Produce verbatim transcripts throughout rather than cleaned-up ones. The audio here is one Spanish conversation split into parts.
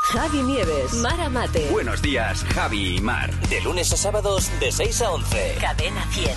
Javi Nieves, Mar Mate. Buenos días, Javi y Mar. De lunes a sábados de seis a once. Cadena cien.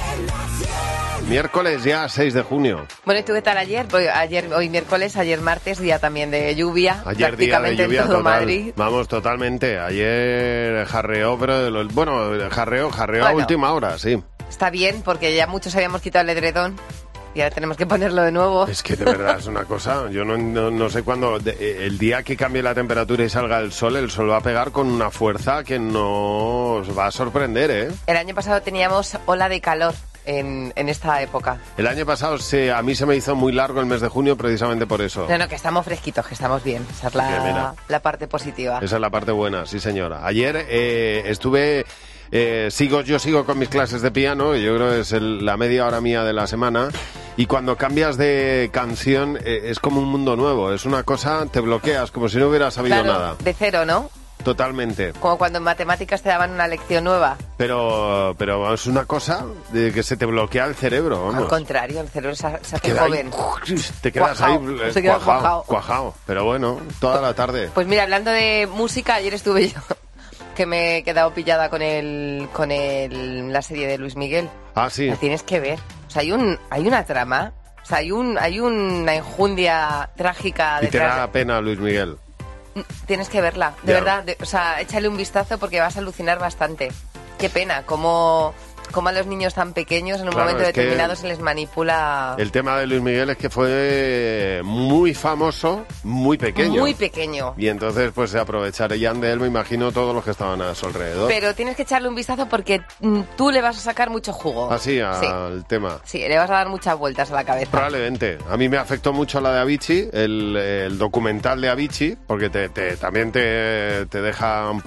Miércoles ya, seis de junio. Bueno, ¿y tú qué tal ayer? Pues ayer, hoy miércoles, ayer martes, día también de lluvia. Ayer día de lluvia en todo total. Madrid. Vamos, totalmente. Ayer jarreó, pero de los, bueno, jarreó, jarreó Bueno. a última hora, sí. Está bien, porque ya muchos habíamos quitado el edredón y ahora tenemos que ponerlo de nuevo. Es que de verdad es una cosa, yo no, no, no sé cuándo, de, el día que cambie la temperatura y salga el sol, el sol va a pegar con una fuerza que nos va a sorprender, ¿eh? El año pasado teníamos ola de calor en, en esta época. El año pasado se, a mí se me hizo muy largo el mes de junio precisamente por eso. No, no, que estamos fresquitos, que estamos bien. Esa es Que mira. la, la parte positiva. Esa es la parte buena, sí señora. Ayer eh, estuve... Eh, sigo, yo sigo con mis clases de piano, yo creo que es el- la media hora mía de la semana, y cuando cambias de canción eh, es como un mundo nuevo, es una cosa, te bloqueas como si no hubieras sabido Claro, nada, de cero, ¿no? totalmente, Como cuando en matemáticas te daban una lección nueva. pero pero es una cosa de que se te bloquea el cerebro, Al vamos. contrario, el cerebro se, se hace Queda ahí, joven. te quedas Cuajao, ahí eh, se queda cuajao, cuajao. cuajao, pero bueno, toda la tarde. Pues mira, hablando de música, ayer estuve yo, que me he quedado pillada con el, con el, la serie de Luis Miguel. Ah, sí, La tienes que ver. O sea, hay un, hay una trama, o sea, hay un, hay una enjundia trágica y te detrás. da pena Luis Miguel. Tienes que verla, de Ya. verdad. de- o sea, échale un vistazo porque vas a alucinar bastante. Qué pena, cómo, cómo a los niños tan pequeños en un Claro, momento es que determinado se les manipula El tema de Luis Miguel es que fue muy famoso, muy pequeño. muy pequeño. Y entonces pues se aprovecharían de él, me imagino, todos los que estaban a su alrededor. Pero tienes que echarle un vistazo porque mm, tú le vas a sacar mucho jugo. Así Sí. al tema. Sí, le vas a dar muchas vueltas a la cabeza. Probablemente. A mí me afectó mucho la de Avicii, el, el documental de Avicii, porque te, te- también te, te deja un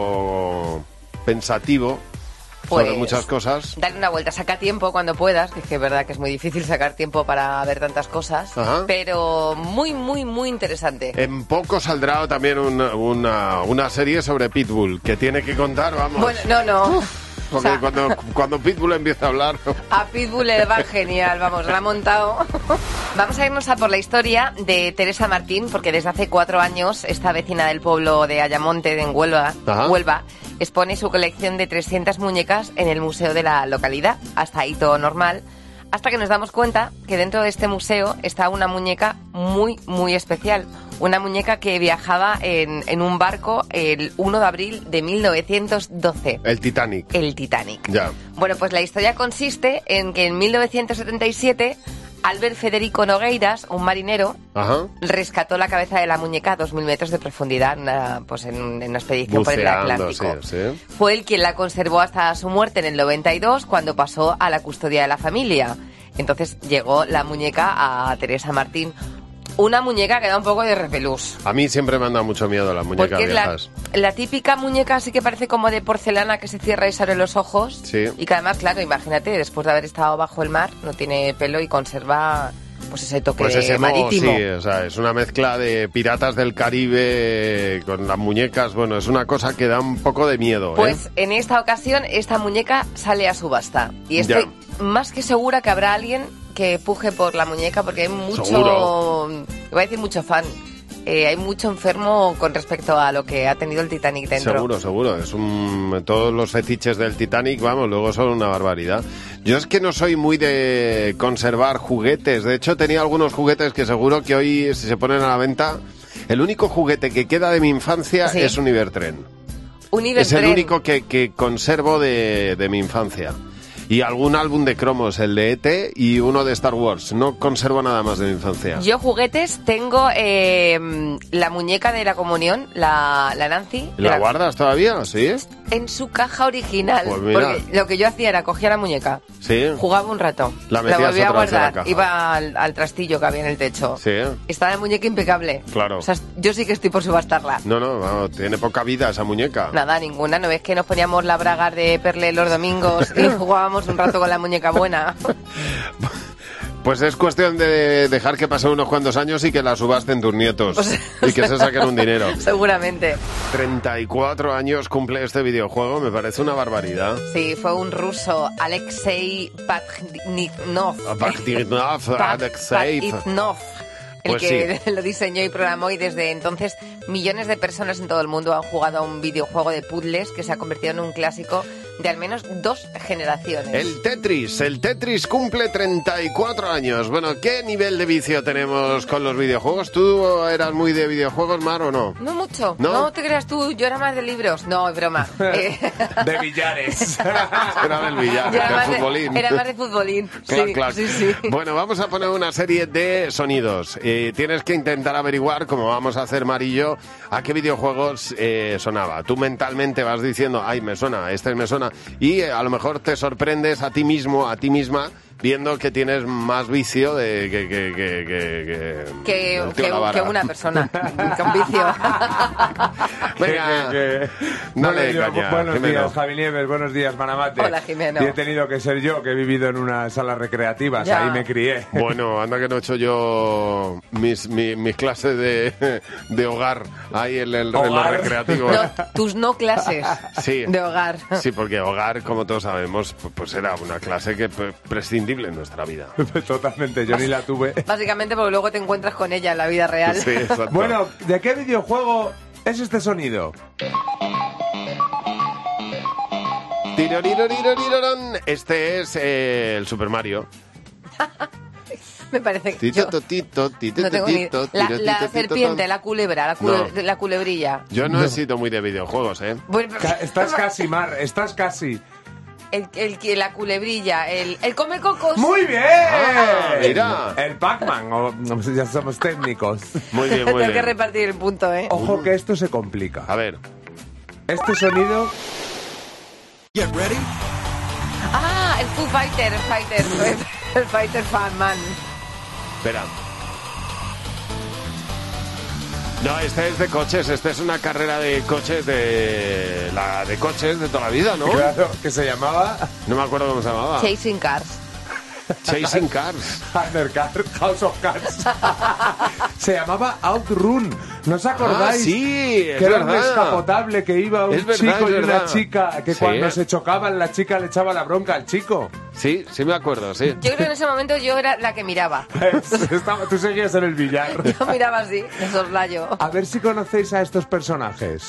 poco pensativo sobre Pues, muchas cosas. Dale una vuelta, saca tiempo cuando puedas, que es que es verdad que es muy difícil sacar tiempo para ver tantas cosas, Ajá. pero muy, muy, muy interesante. En poco saldrá también una, una, una serie sobre Pitbull, que tiene que contar, vamos. Bueno, no, no. Porque O sea, cuando, cuando Pitbull empieza a hablar... a Pitbull le va genial, vamos, la ha montado. Vamos a irnos a por la historia de Teresa Martín, porque desde hace cuatro años esta vecina del pueblo de Ayamonte, en Huelva, Ajá. Huelva, expone su colección de trescientas muñecas en el museo de la localidad. Hasta ahí todo normal, hasta que nos damos cuenta que dentro de este museo está una muñeca muy, muy especial. Una muñeca que viajaba en, en un barco el uno de abril de mil novecientos doce. El Titanic. El Titanic. Ya. Bueno, pues la historia consiste en que en mil novecientos setenta y siete Albert Federico Nogueiras, un marinero, Ajá. rescató la cabeza de la muñeca a dos mil metros de profundidad en una, pues en, en una expedición por el Buceando, Atlántico. sí, sí. Fue él quien la conservó hasta su muerte en el noventa y dos, cuando pasó a la custodia de la familia. Entonces llegó la muñeca a Teresa Martín. Una muñeca que da un poco de repelús. A mí siempre me han dado mucho miedo las muñecas Porque es la, viejas. la típica muñeca así que parece como de porcelana que se cierra y se abre los ojos. Sí. Y que además, claro, imagínate, después de haber estado bajo el mar, no tiene pelo y conserva pues ese toque Pues ese moho, marítimo. sí, o sea, es una mezcla de piratas del Caribe con las muñecas. Bueno, es una cosa que da un poco de miedo, ¿eh? Pues en esta ocasión esta muñeca sale a subasta. Y estoy más que segura que habrá alguien que puje por la muñeca porque hay mucho... Seguro. Iba a decir mucho fan. Eh, hay mucho enfermo con respecto a lo que ha tenido el Titanic dentro. Seguro, seguro. Es un, todos los fetiches del Titanic, vamos, luego son una barbaridad. Yo es que no soy muy de conservar juguetes. De hecho, tenía algunos juguetes que seguro que hoy, si se ponen a la venta, el único juguete que queda de mi infancia ¿Sí? es un Ibertren. Un Es Ibertren. el único que, que conservo de, de mi infancia. Y algún álbum de cromos, el de E T y uno de Star Wars. No conservo nada más de mi infancia. Yo juguetes tengo eh, la muñeca de la comunión, la, la Nancy. ¿La de guardas todavía? ¿Sí? En su caja original. Pues mira. Porque lo que yo hacía era cogía la muñeca, Sí. jugaba un rato, La la, metías volvía a otra vez en la guardar, caja. iba al, al trastillo que había en el techo. Sí. Estaba la muñeca impecable. Claro. O sea, yo sí que estoy por subastarla. No, no, no, tiene poca vida esa muñeca. Nada, ninguna. ¿No ves que nos poníamos la bragas de Perle los domingos y jugábamos un rato con la muñeca buena? Pues es cuestión de dejar que pasen unos cuantos años y que la subasten tus nietos. Pues- y que se saquen un dinero. Seguramente. treinta y cuatro años cumple este videojuego, me parece una barbaridad. Sí, fue un ruso, Alexei Pajitnov. Pajitnov, Alexei. Pajitnov. el Pues que sí. lo diseñó y programó, y desde entonces millones de personas en todo el mundo han jugado a un videojuego de puzzles que se ha convertido en un clásico de al menos dos generaciones. El Tetris, el Tetris cumple treinta y cuatro años. Bueno, ¿qué nivel de vicio tenemos con los videojuegos? ¿Tú eras muy de videojuegos, Mar, o no? No mucho, ¿No? no, te creas tú, yo era más de libros. No, es broma. Eh, De billares. Era del billar, yo era, del más de, futbolín. era más de futbolín. Clac, sí, clac. sí, sí. Bueno, vamos a poner una serie de sonidos. Eh, tienes que intentar averiguar, como vamos a hacer Mar y yo, a qué videojuegos eh, sonaba. Tú mentalmente vas diciendo, ay, me suena, este me suena, y eh, a lo mejor te sorprendes a ti mismo, a ti misma, viendo que tienes más vicio de que que que que, Que, el tío que- Lavara. que una persona con vicio. Venga, Que- que- dale Bueno, yo, caña, buenos Jimeno. días, Javi Nieves, buenos días, Manamate. Hola, Jimeno. Y he tenido que ser yo, que he vivido en unas salas recreativas, Ya. ahí me crié. Bueno, anda que no he hecho yo mis, mi- mis clases de, de hogar ahí en, el, en los Hogar. recreativos. No, tus no clases Sí. de hogar. Sí, porque hogar, como todos sabemos, pu- pues era una clase que pre- prescindible en nuestra vida. Totalmente, yo ni la tuve. Básicamente porque luego te encuentras con ella en la vida real. Sí, exacto. Bueno, ¿de qué videojuego es este sonido? Tiroriroriroriron. Este es eh, el Super Mario. Me parece que yo Tito, tito, tito, no tengo ni... tito, La, tiro, la tito, serpiente, tito. la culebra, la, cule- No. la culebrilla. Yo no he sido muy de videojuegos, ¿eh? Bueno, Ca- Estás casi, Mar, estás casi. El, el, que- la culebrilla, el, el come cocos. ¡Muy bien! Ah, mira. El Pac-Man, o, no sé, ya somos técnicos. Muy bien, muy Tengo que bien. repartir el punto, ¿eh? Ojo que esto se complica. A ver. Este sonido... Ah, el Foo Fighter, el Fighter, el Fighter Fan Man. Espera. No, este es de coches, este es una carrera de coches de la de coches de toda la vida, ¿no? Claro, que se llamaba No me acuerdo cómo se llamaba. Chasing Cars. Chasing Cars. Undercar, House of Cards. Se llamaba Outrun. ¿No os acordáis? Ah, sí, es que era un verdad. descapotable que iba un Es verdad, chico es y una verdad. chica que Sí. cuando se chocaban la chica le echaba la bronca al chico. Sí, sí me acuerdo, sí. Yo creo que en ese momento yo era la que miraba. Estaba- tú seguías en el billar. Yo miraba así, de soslayo. A ver si conocéis a estos personajes.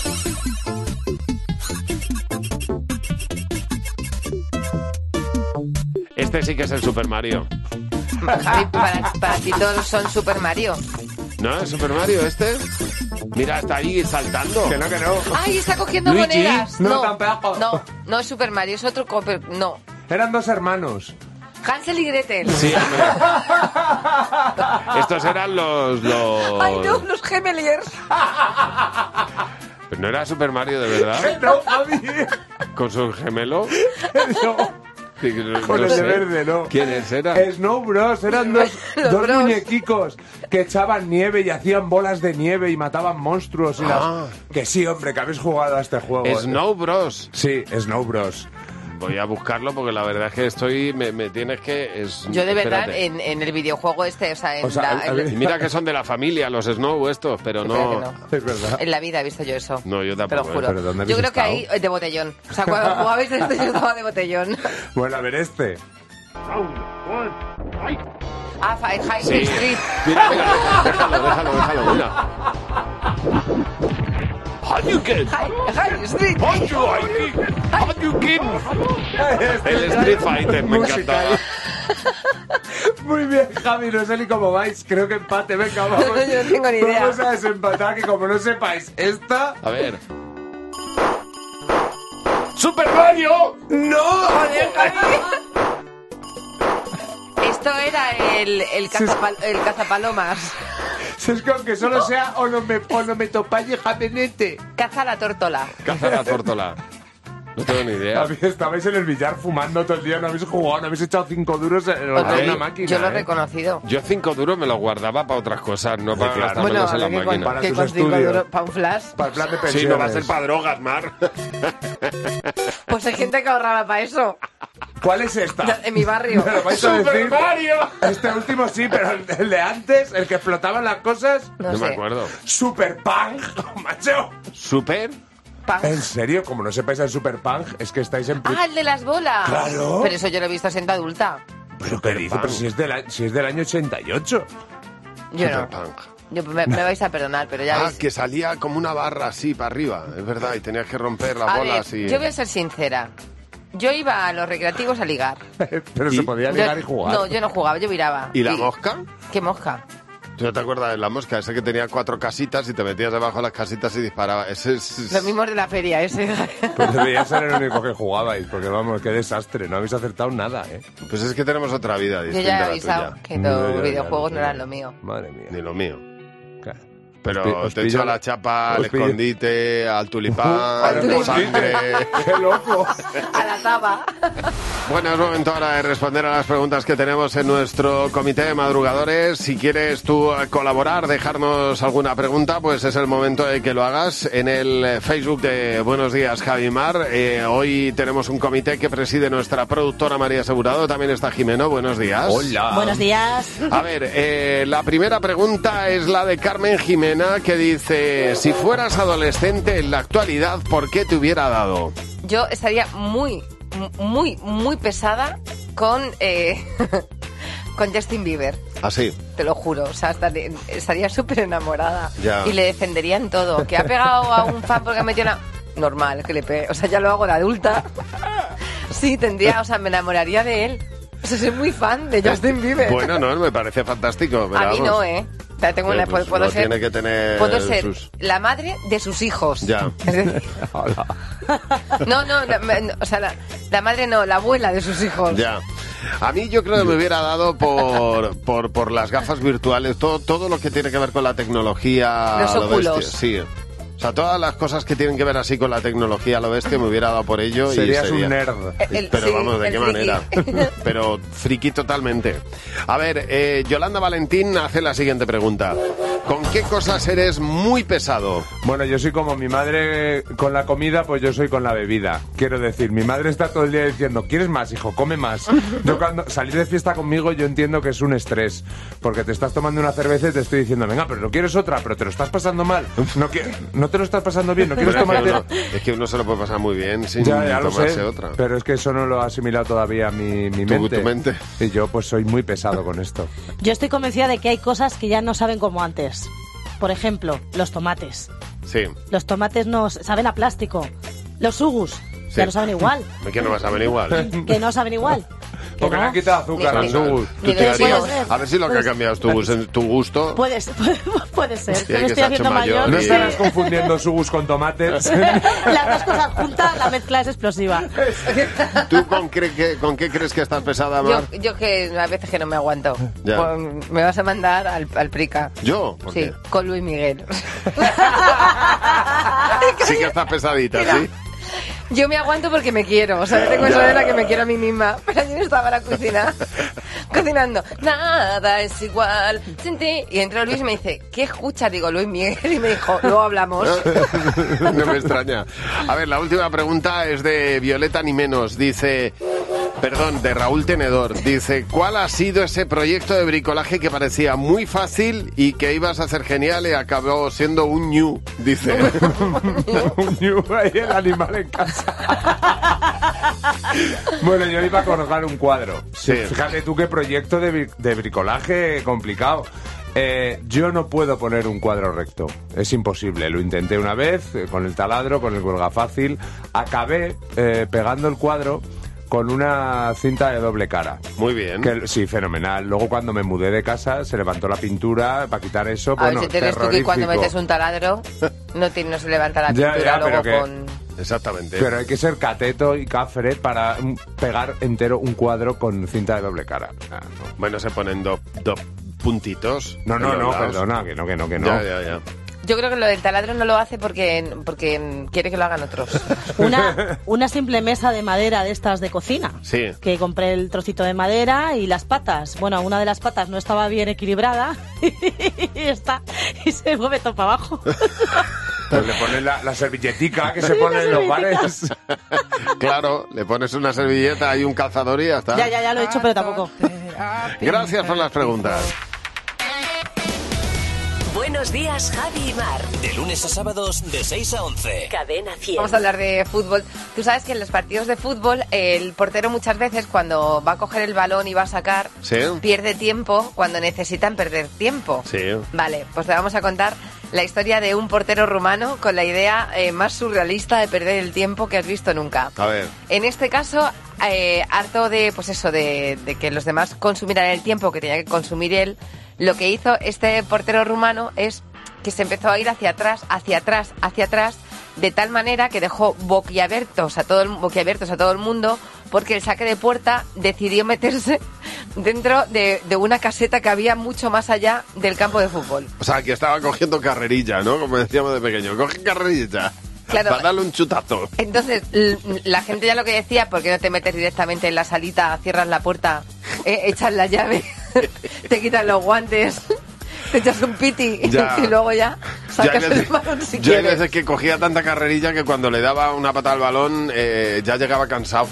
Este sí que es el Super Mario. Javi, para, para ti todos son Super Mario. ¿No es Super Mario este? Mira, está ahí saltando. Que no, que no. ¡Ay, está cogiendo Luigi. monedas! No, tampoco. No, no es Super Mario, es otro... cope- No. Eran dos hermanos. Hansel y Gretel. Sí, hombre. Estos eran los... los... ¡Ay, no! Los Gemeliers. Pero no era Super Mario de verdad. No, Javi. Con su gemelo. No. Sí, no- Con no el de sé. verde, no. ¿Quiénes eran? Snow Bros. Eran dos, Los dos Bros. muñequicos que echaban nieve y hacían bolas de nieve y mataban monstruos. Y las- Ah. Que sí, hombre, que habéis jugado a este juego. Snow Bros. Sí, Snow Bros. Voy a buscarlo porque la verdad es que estoy... Me, me tienes que... es- Yo de verdad, espérate. en, en el videojuego este, o sea, en, O sea, la, a- a en- ver- Y mira que son de la familia los Snow estos, pero Espera no... que no. Es verdad. en la vida he visto yo eso. No, yo Te lo tampoco, ¿eh? juro. ¿Pero dónde Yo habéis creo que ahí, estado? de botellón. O sea, cuando jugabais este, yo estaba de botellón. Bueno, a ver este. Ah, High High Sí. Street. Mira, mira, déjalo, déjalo, déjalo, mira. Hadouken. High, High Street. Hadouken. Hadouken. El Street Fighter, me Música, encantaba. ¿eh? Muy bien, Javi, no sé ni cómo vais. Creo que empate, venga, vamos. Yo no tengo ni idea. Vamos a desempatar, que como no sepáis esta... A ver. ¡Super Mario! ¡No! Joder, Javi. Esto era el, el, cazapal- el cazapalomas. Si es que aunque solo sea onome- onomatopalle japonete. Caza la tórtola. Caza la tórtola. No tengo ni idea. Habéis- Estabais en el billar fumando todo el día, no habéis jugado, no habéis echado cinco duros en en Ay, una máquina. Yo lo he ¿eh? reconocido. Yo cinco duros me los guardaba para otras cosas, no para claro. gastármelos Bueno, en la que con, máquina. Para que tus con cinco estudios. duros para un flash. Para el plan de pensiones. Sí, no va a ser para drogas, Mar. Pues hay gente que ahorraba para eso. ¿Cuál es esta? En mi barrio. ¿Me lo vais a decir? ¡Super Mario! Este último sí, pero el- el de antes, el que explotaban las cosas, No, No sé. me acuerdo. Super Punk, macho. ¿Super? Punk. ¿En serio? Como no sepáis el Super Punk, es que estáis en... pri- Ah, el de las bolas. Claro. Pero eso yo lo he visto siendo adulta. ¿Pero qué dice? Pero si es, del, a- si es del año ochenta y ocho. Yo no. Superpunk. Yo, me, me vais a perdonar, pero ya Ah, veis. que salía como una barra así para arriba, es verdad, y tenías que romper las A bolas ver, y... yo voy a ser sincera. Yo iba a los recreativos a ligar. Pero ¿Y? se podía ligar y Yo- jugar. No, yo no jugaba, yo viraba. ¿Y la mosca? ¿Qué mosca? ¿Tú no te acuerdas de la mosca? Ese que tenía cuatro casitas y te metías debajo de las casitas y disparaba. Ese es... Los mismos de la feria, ese. Pues debería ser el único que jugabais, porque vamos, qué desastre, no habéis acertado nada, ¿eh? Pues es que tenemos otra vida Yo distinta ya he a la avisado tuya. que Ya, los ya, ya, videojuegos ya, no ya. eran lo mío. Madre mía. Ni lo mío. Claro. Pero Os pi- os te pillo- echo a la chapa, al os pillo- escondite, al tulipán, Al tulipán. sangre... ¡Qué loco! A la taba. Bueno, es momento ahora de responder a las preguntas que tenemos en nuestro comité de madrugadores. Si quieres tú eh, colaborar, dejarnos alguna pregunta, pues es el momento de que lo hagas en el Facebook de Buenos Días, Javi Mar. Eh, hoy tenemos un comité que preside nuestra productora María Asegurado. También está Jimeno. Buenos días. ¡Hola! Buenos días. A ver, eh, la primera pregunta es la de Carmen Jimena, que dice: si fueras adolescente en la actualidad, ¿por qué te hubiera dado? Yo estaría muy, muy, muy pesada con, eh, con Justin Bieber. Así. Te lo juro, o sea, estaría, estaría súper enamorada. Ya. Y le defendería en todo. Que ha pegado a un fan porque ha metido una... Normal, que le pegue. O sea, ya lo hago de adulta. Sí, tendría, o sea, me enamoraría de él. O sea, soy muy fan de Justin Bieber. Bueno, no, me parece fantástico. Pero a mí vamos. no, ¿eh? O sea, tengo Eh, una, pues puedo no ser, tiene que tener puedo ser sus- la madre de sus hijos. Ya. Es decir, no, no, la- me- no, o sea, la, la madre no, la abuela de sus hijos. Ya. A mí yo creo que me hubiera dado por, por, por las gafas virtuales, todo, todo lo que tiene que ver con la tecnología. Los a lo óculos. bestia. Sí. O sea, todas las cosas que tienen que ver así con la tecnología a lo bestia me hubiera dado por ello. Serías y sería... un nerd. El- Pero sí, vamos, ¿de el qué friki. manera? Pero friki totalmente. A ver, eh, Yolanda Valentín hace la siguiente pregunta. ¿Con qué cosas eres muy pesado? Bueno, yo soy como mi madre con la comida, pues yo soy con la bebida. Quiero decir, mi madre está todo el día diciendo, ¿quieres más, hijo? Come más. Yo cuando salir de fiesta conmigo, yo entiendo que es un estrés, porque te estás tomando una cerveza y te estoy diciendo, venga, pero no quieres otra, pero te lo estás pasando mal. No, qui- no te lo estás pasando bien, no quieres Pero es, que tomarte... uno, es que uno se lo puede pasar muy bien sin Ya, ya lo tomarse sé, otra. pero es que eso no lo ha asimilado todavía mi, mi Tu- mente. tu mente. Y yo pues soy muy pesado con esto. Yo estoy convencida de que hay cosas que ya no saben como antes. Por ejemplo, los tomates. Sí. Los tomates no saben a plástico. Los sugus Sí. ya no saben igual. ¿Que no vas a ver igual? Que no saben igual. Que Porque no. le han quitado azúcar Ni- al ni- sugus. Tú Ni te de harías- puede ser. a ver si lo que ha Puede cambiado es tu, gus- tu gusto. Puede, puede, puede ser. Sí, Yo me que estoy se ha haciendo hecho mayor mayor. No y- estarás confundiendo sugus con tomates. Las dos cosas juntas, la mezcla es explosiva. ¿Tú con, cre- que- con qué crees que estás pesada, Yo, Mar? yo que a veces que no me aguanto. Ya. Pues me vas a mandar al, al Prica. ¿Yo? ¿Por Sí, qué? con Luis Miguel. Sí que estás pesadita, ¿sí? Yo me aguanto porque me quiero, o sea, tengo eso de la que me quiero a mí misma. Pero ayer estaba en la cocina, cocinando. Nada es igual sin ti. Y entró Luis y me dice, ¿qué escuchas? Digo, Luis Miguel. Y me dijo, luego hablamos. No me extraña. A ver, la última pregunta es de Violeta Ni Menos. Dice, perdón, de Raúl Tenedor. Dice, ¿cuál ha sido ese proyecto de bricolaje que parecía muy fácil y que ibas a hacer genial y acabó siendo un ñu? Dice. Un ñu ahí el animal en casa. Bueno, yo iba a colgar un cuadro. Sí. Fíjate tú qué proyecto de, bri- de bricolaje complicado. Eh, yo no puedo poner un cuadro recto. Es imposible. Lo intenté una vez eh, con el taladro, con el cuelga fácil. Acabé eh, pegando el cuadro con una cinta de doble cara. Muy bien. Que, sí, fenomenal. Luego cuando me mudé de casa se levantó la pintura para quitar eso. A bueno, ver si te ves tú que cuando terrorífico. metes un taladro no, te- no se levanta la Ya, pintura ya, pero luego que- con... Exactamente. Pero hay que ser cateto y cafre para mm, pegar entero un cuadro con cinta de doble cara. Ah, no. Bueno, se ponen dos dos puntitos. No, no, en los no, lados. perdona, que no, que no, que no. Ya, ya, ya. Yo creo que lo del taladro no lo hace porque, porque quiere que lo hagan otros. Una, una simple mesa de madera de estas de cocina. Sí. Que compré el trocito de madera y las patas. Bueno, una de las patas no estaba bien equilibrada y está y se mueve todo para abajo. Pues le pones la, la servilletica que se pone en los bares. Claro, le pones una servilleta y un calzador y ya está. Ya, ya, ya lo he hecho, pero tampoco. Gracias por las preguntas. Buenos Buenos días, Javi y Mar. De lunes a sábados de seis a once. Cadena cien. Vamos a hablar de fútbol. Tú sabes que en los partidos de fútbol el portero muchas veces cuando va a coger el balón y va a sacar, Sí. pierde tiempo cuando necesitan perder tiempo. Sí. Vale, pues te vamos a contar la historia de un portero rumano con la idea eh, más surrealista de perder el tiempo que has visto nunca. A ver. En este caso, eh, harto de, pues eso, de, de que los demás consumieran el tiempo que tenía que consumir él, lo que hizo este portero rumano es que se empezó a ir hacia atrás, hacia atrás, hacia atrás, de tal manera que dejó boquiabiertos a todo el, boquiabiertos a todo el mundo, porque el saque de puerta decidió meterse dentro de, de una caseta que había mucho más allá del campo de fútbol. O sea, que estaba cogiendo carrerilla, ¿no? Como decíamos de pequeño. Coge carrerilla. Claro. Para darle un chutazo. Entonces, l- la gente ya lo que decía, ¿por qué no te metes directamente en la salita, cierras la puerta, eh, echas la llave, te quitas los guantes, te echas un piti Ya. y luego ya Yo hay sacas el veces, balón si yo hay quieres? veces que cogía tanta carrerilla que cuando le daba una patada al balón eh, ya llegaba cansado.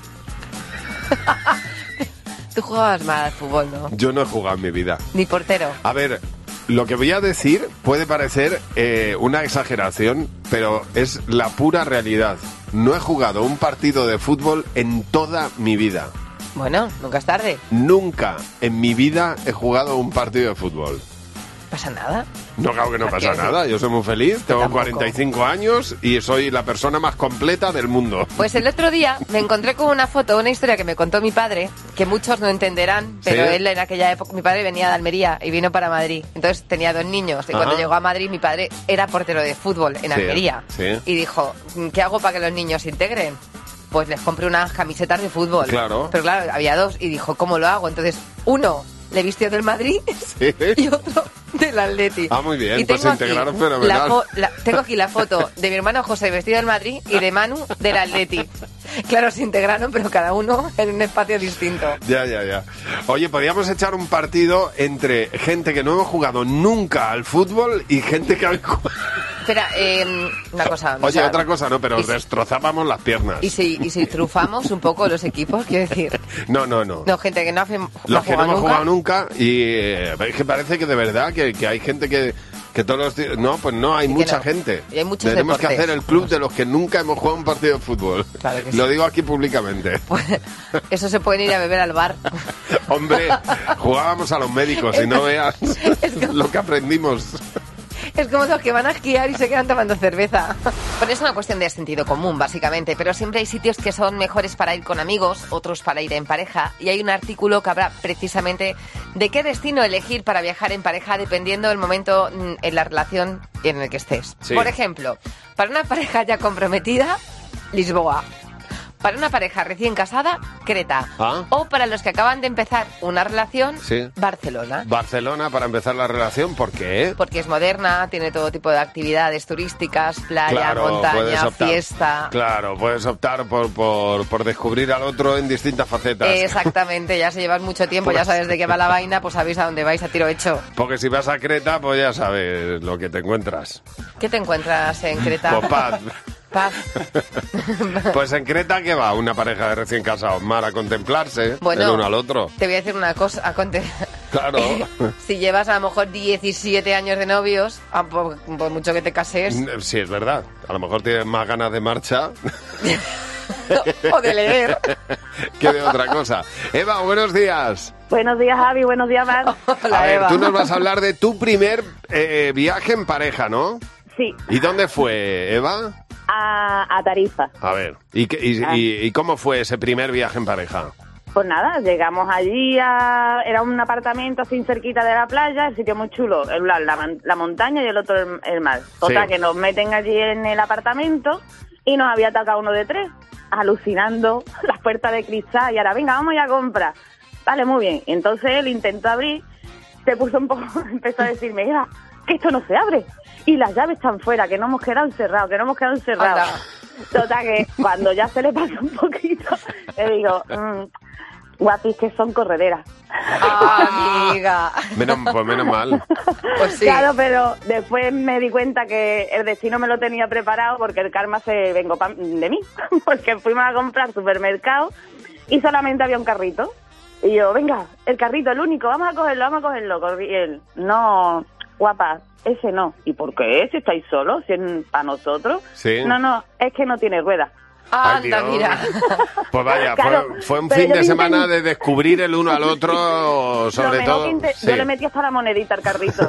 Tú jugabas mal al fútbol, ¿no? Yo no he jugado en mi vida. Ni portero. A ver, lo que voy a decir puede parecer eh, una exageración, pero es la pura realidad. No he jugado un partido de fútbol en toda mi vida. Bueno, nunca es tarde. Nunca en mi vida he jugado un partido de fútbol. No pasa nada. No, claro que no ¿Para pasa qué? nada. Yo soy muy feliz, tengo tampoco. cuarenta y cinco años y soy la persona más completa del mundo. Pues el otro día me encontré con una foto, una historia que me contó mi padre, que muchos no entenderán, pero ¿Sí? él en aquella época, mi padre venía de Almería y vino para Madrid. Entonces tenía dos niños y cuando Ajá. llegó a Madrid mi padre era portero de fútbol en Sí, Almería. sí. Y dijo, ¿qué hago para que los niños se integren? Pues les compré unas camisetas de fútbol. Claro. Pero claro, había dos y dijo, ¿cómo lo hago? Entonces, uno le vistió del Madrid Sí. y otro del Atleti. Ah, muy bien, Y pues tengo se aquí integraron la fenomenal. fo- la- tengo aquí la foto de mi hermano José vestido del Madrid y de Manu del Atleti. Claro, se integraron, pero cada uno en un espacio distinto. Ya, ya, ya. Oye, podríamos echar un partido entre gente que no hemos jugado nunca al fútbol y gente que ha jugado. Espera, eh, una cosa. o Oye, sea, otra cosa no, pero y si- destrozábamos las piernas. ¿Y si, y si trufamos un poco los equipos? Quiero decir, No, no, no. no, gente que no, hace, no Los ha que no jugado hemos nunca. jugado nunca y eh, es que parece que de verdad que, que hay gente que, que todos los días... No, pues no, hay Y que mucha no. gente. Y hay muchos Tenemos que deportes. hacer el club de los que nunca hemos jugado un partido de fútbol. Claro que sí. Lo digo aquí públicamente. Pues, eso se pueden ir a beber al bar. Hombre, jugábamos a los médicos y no veas que- lo que aprendimos. Es como los que van a esquiar y se quedan tomando cerveza. Pues es una cuestión de sentido común, básicamente, pero siempre hay sitios que son mejores para ir con amigos, otros para ir en pareja, y hay un artículo que habla precisamente de qué destino elegir para viajar en pareja dependiendo del momento mm, en la relación en el que estés. Sí. Por ejemplo, para una pareja ya comprometida, Lisboa. Para una pareja recién casada, Creta. Ah. O para los que acaban de empezar una relación, Sí. Barcelona. Barcelona para empezar la relación, ¿por qué? Porque es moderna, tiene todo tipo de actividades turísticas, playa, Claro, puedes montaña, optar. fiesta. Claro, puedes optar por, por, por descubrir al otro en distintas facetas. Exactamente, ya se llevas mucho tiempo, Pues- ya sabes de qué va la vaina, pues sabéis a dónde vais a tiro hecho. Porque si vas a Creta, pues ya sabes lo que te encuentras. ¿Qué te encuentras en Creta? Pues paz. Paz. Pues en Creta, ¿qué va? Una pareja de recién casados, mal a contemplarse Bueno, el uno al otro. Te voy a decir una cosa, a conte- Claro. si llevas a lo mejor diecisiete años de novios, a por, por mucho que te cases, Sí, es verdad. A lo mejor tienes más ganas de marcha o de leer. que de otra cosa. Eva, buenos días. Buenos días, Javi. Buenos días, Mar. Hola, a ver, Eva. tú nos vas a hablar de tu primer eh, viaje en pareja, ¿no? Sí, ¿Y dónde fue, Eva? a, a Tarifa. A ver, ¿y, qué- y, Ah. y- y cómo fue ese primer viaje en pareja? Pues nada, llegamos allí, a, era un apartamento así cerquita de la playa, el sitio muy chulo, el- la, la, la montaña y el otro el, el mar. Total, Sí. que nos meten allí en el apartamento y nos había atacado uno de tres, alucinando, las puertas de cristal y ahora, venga, vamos ya a comprar. Vale, muy bien. Entonces él intentó abrir, se puso un poco, empezó a decirme, Eva, que esto no se abre. Y las llaves están fuera, que no hemos quedado encerrados, que no hemos quedado encerrados. Anda. Total, que cuando ya se le pasó un poquito, le digo, mmm, guapis que son correderas. Ah, amiga. Menos, pues menos mal. Pues sí. Claro, pero después me di cuenta que el destino me lo tenía preparado porque el karma se vengó pa- de mí. Porque fuimos a comprar supermercado y solamente había un carrito. Y yo, venga, el carrito, el único, vamos a cogerlo, vamos a cogerlo. Corrí él, no, guapa, ese no. ¿Y por qué? Si estáis solos, si es para nosotros. Sí. No, no, es que no tiene ruedas. Ay, Anda, Dios. mira. Pues vaya, Claro, fue, fue un pero fin yo de lo semana intenté. de descubrir el uno al otro, sobre Lo mejor todo. que inte- sí. Yo le metí hasta la monedita al carrito.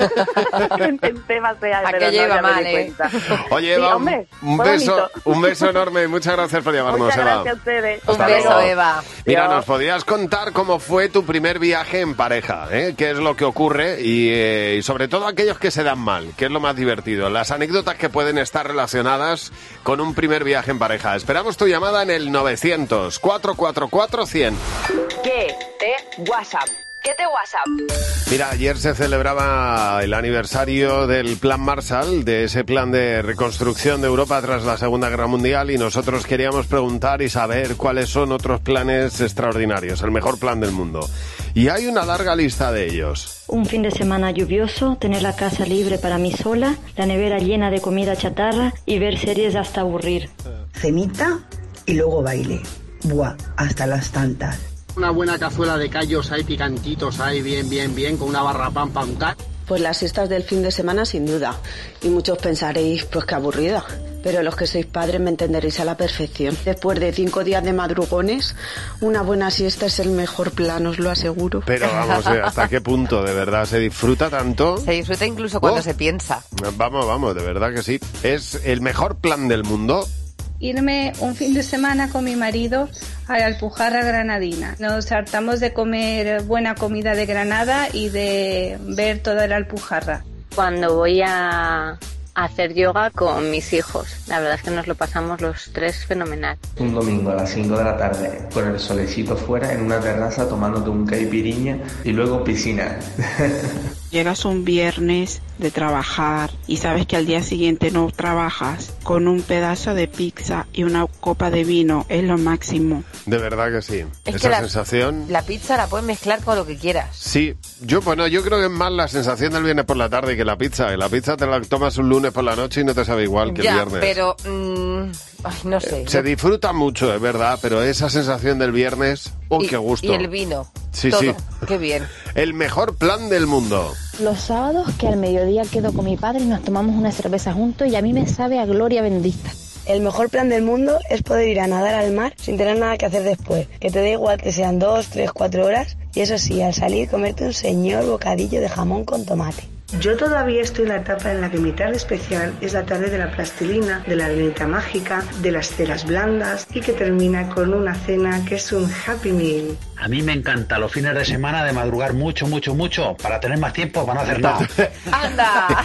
Lo intenté pasear, pero Aquello no iba ya me di mal, ¿eh? cuenta. Oye, Sí, Eva, hombre, un fue beso, bonito. un beso enorme. Muchas gracias por llamarnos, Muchas Eva. gracias a ustedes. Un Hasta beso, luego. Eva. Mira, Adiós. nos podrías contar cómo fue tu primer viaje en pareja, ¿eh? ¿Qué es lo que ocurre? Y, eh, y sobre todo aquellos que se dan mal, ¿qué es lo más divertido? Las anécdotas que pueden estar relacionadas con un primer viaje en pareja. Esperamos tu llamada en el novecientos, cuatrocientos cuarenta y cuatro, cien. ¿Qué te WhatsApp? ¿Qué te WhatsApp? Mira, ayer se celebraba el aniversario del Plan Marshall, de ese plan de reconstrucción de Europa tras la Segunda Guerra Mundial, y nosotros queríamos preguntar y saber cuáles son otros planes extraordinarios, el mejor plan del mundo. Y hay una larga lista de ellos. Un fin de semana lluvioso, tener la casa libre para mí sola, la nevera llena de comida chatarra y ver series hasta aburrir. Cenita y luego baile. Buah, hasta las tantas. Una buena cazuela de callos ahí picantitos ahí bien, bien, bien, con una barra pan para untar. Pues las siestas del fin de semana sin duda. Y muchos pensaréis, pues qué aburrida. Pero los que sois padres me entenderéis a la perfección. Después de cinco días de madrugones, una buena siesta es el mejor plan, os lo aseguro. Pero vamos, eh, ¿hasta qué punto? ¿De verdad se disfruta tanto? Se disfruta incluso cuando Oh. se piensa. Vamos, vamos, de verdad que sí. ¿Es el mejor plan del mundo? Irme un fin de semana con mi marido a la Alpujarra granadina. Nos hartamos de comer buena comida de Granada y de ver toda la Alpujarra. Cuando voy a hacer yoga con mis hijos, la verdad es que nos lo pasamos los tres fenomenal. Un domingo a las cinco de la tarde, con el solecito fuera, en una terraza tomándote un caipiriña y luego piscina. Llegas un viernes de trabajar y sabes que al día siguiente no trabajas, con un pedazo de pizza y una copa de vino es lo máximo. De verdad que sí. Es Esa que la, sensación... la pizza la puedes mezclar con lo que quieras. Sí, yo bueno, yo creo que es más la sensación del viernes por la tarde que la pizza. La pizza te la tomas un lunes por la noche y no te sabe igual que ya, el viernes. pero... Mmm, ay, no sé. Se yo... disfruta mucho, es verdad, pero esa sensación del viernes... ¡Oh, y, qué gusto! Y el vino. Sí, todo. sí. Qué bien. El mejor plan del mundo. Los sábados que al mediodía quedo con mi padre y nos tomamos una cerveza juntos y a mí me sabe a gloria bendita. El mejor plan del mundo es poder ir a nadar al mar sin tener nada que hacer después. Que te da igual que sean dos, tres, cuatro horas. Y eso sí, al salir comerte un señor bocadillo de jamón con tomate. Yo todavía estoy en la etapa en la que mi tarde especial es la tarde de la plastilina, de la arenita mágica, de las ceras blandas y que termina con una cena que es un Happy Meal. A mí me encanta los fines de semana de madrugar mucho, mucho, mucho para tener más tiempo para no hacer nada. ¡Anda!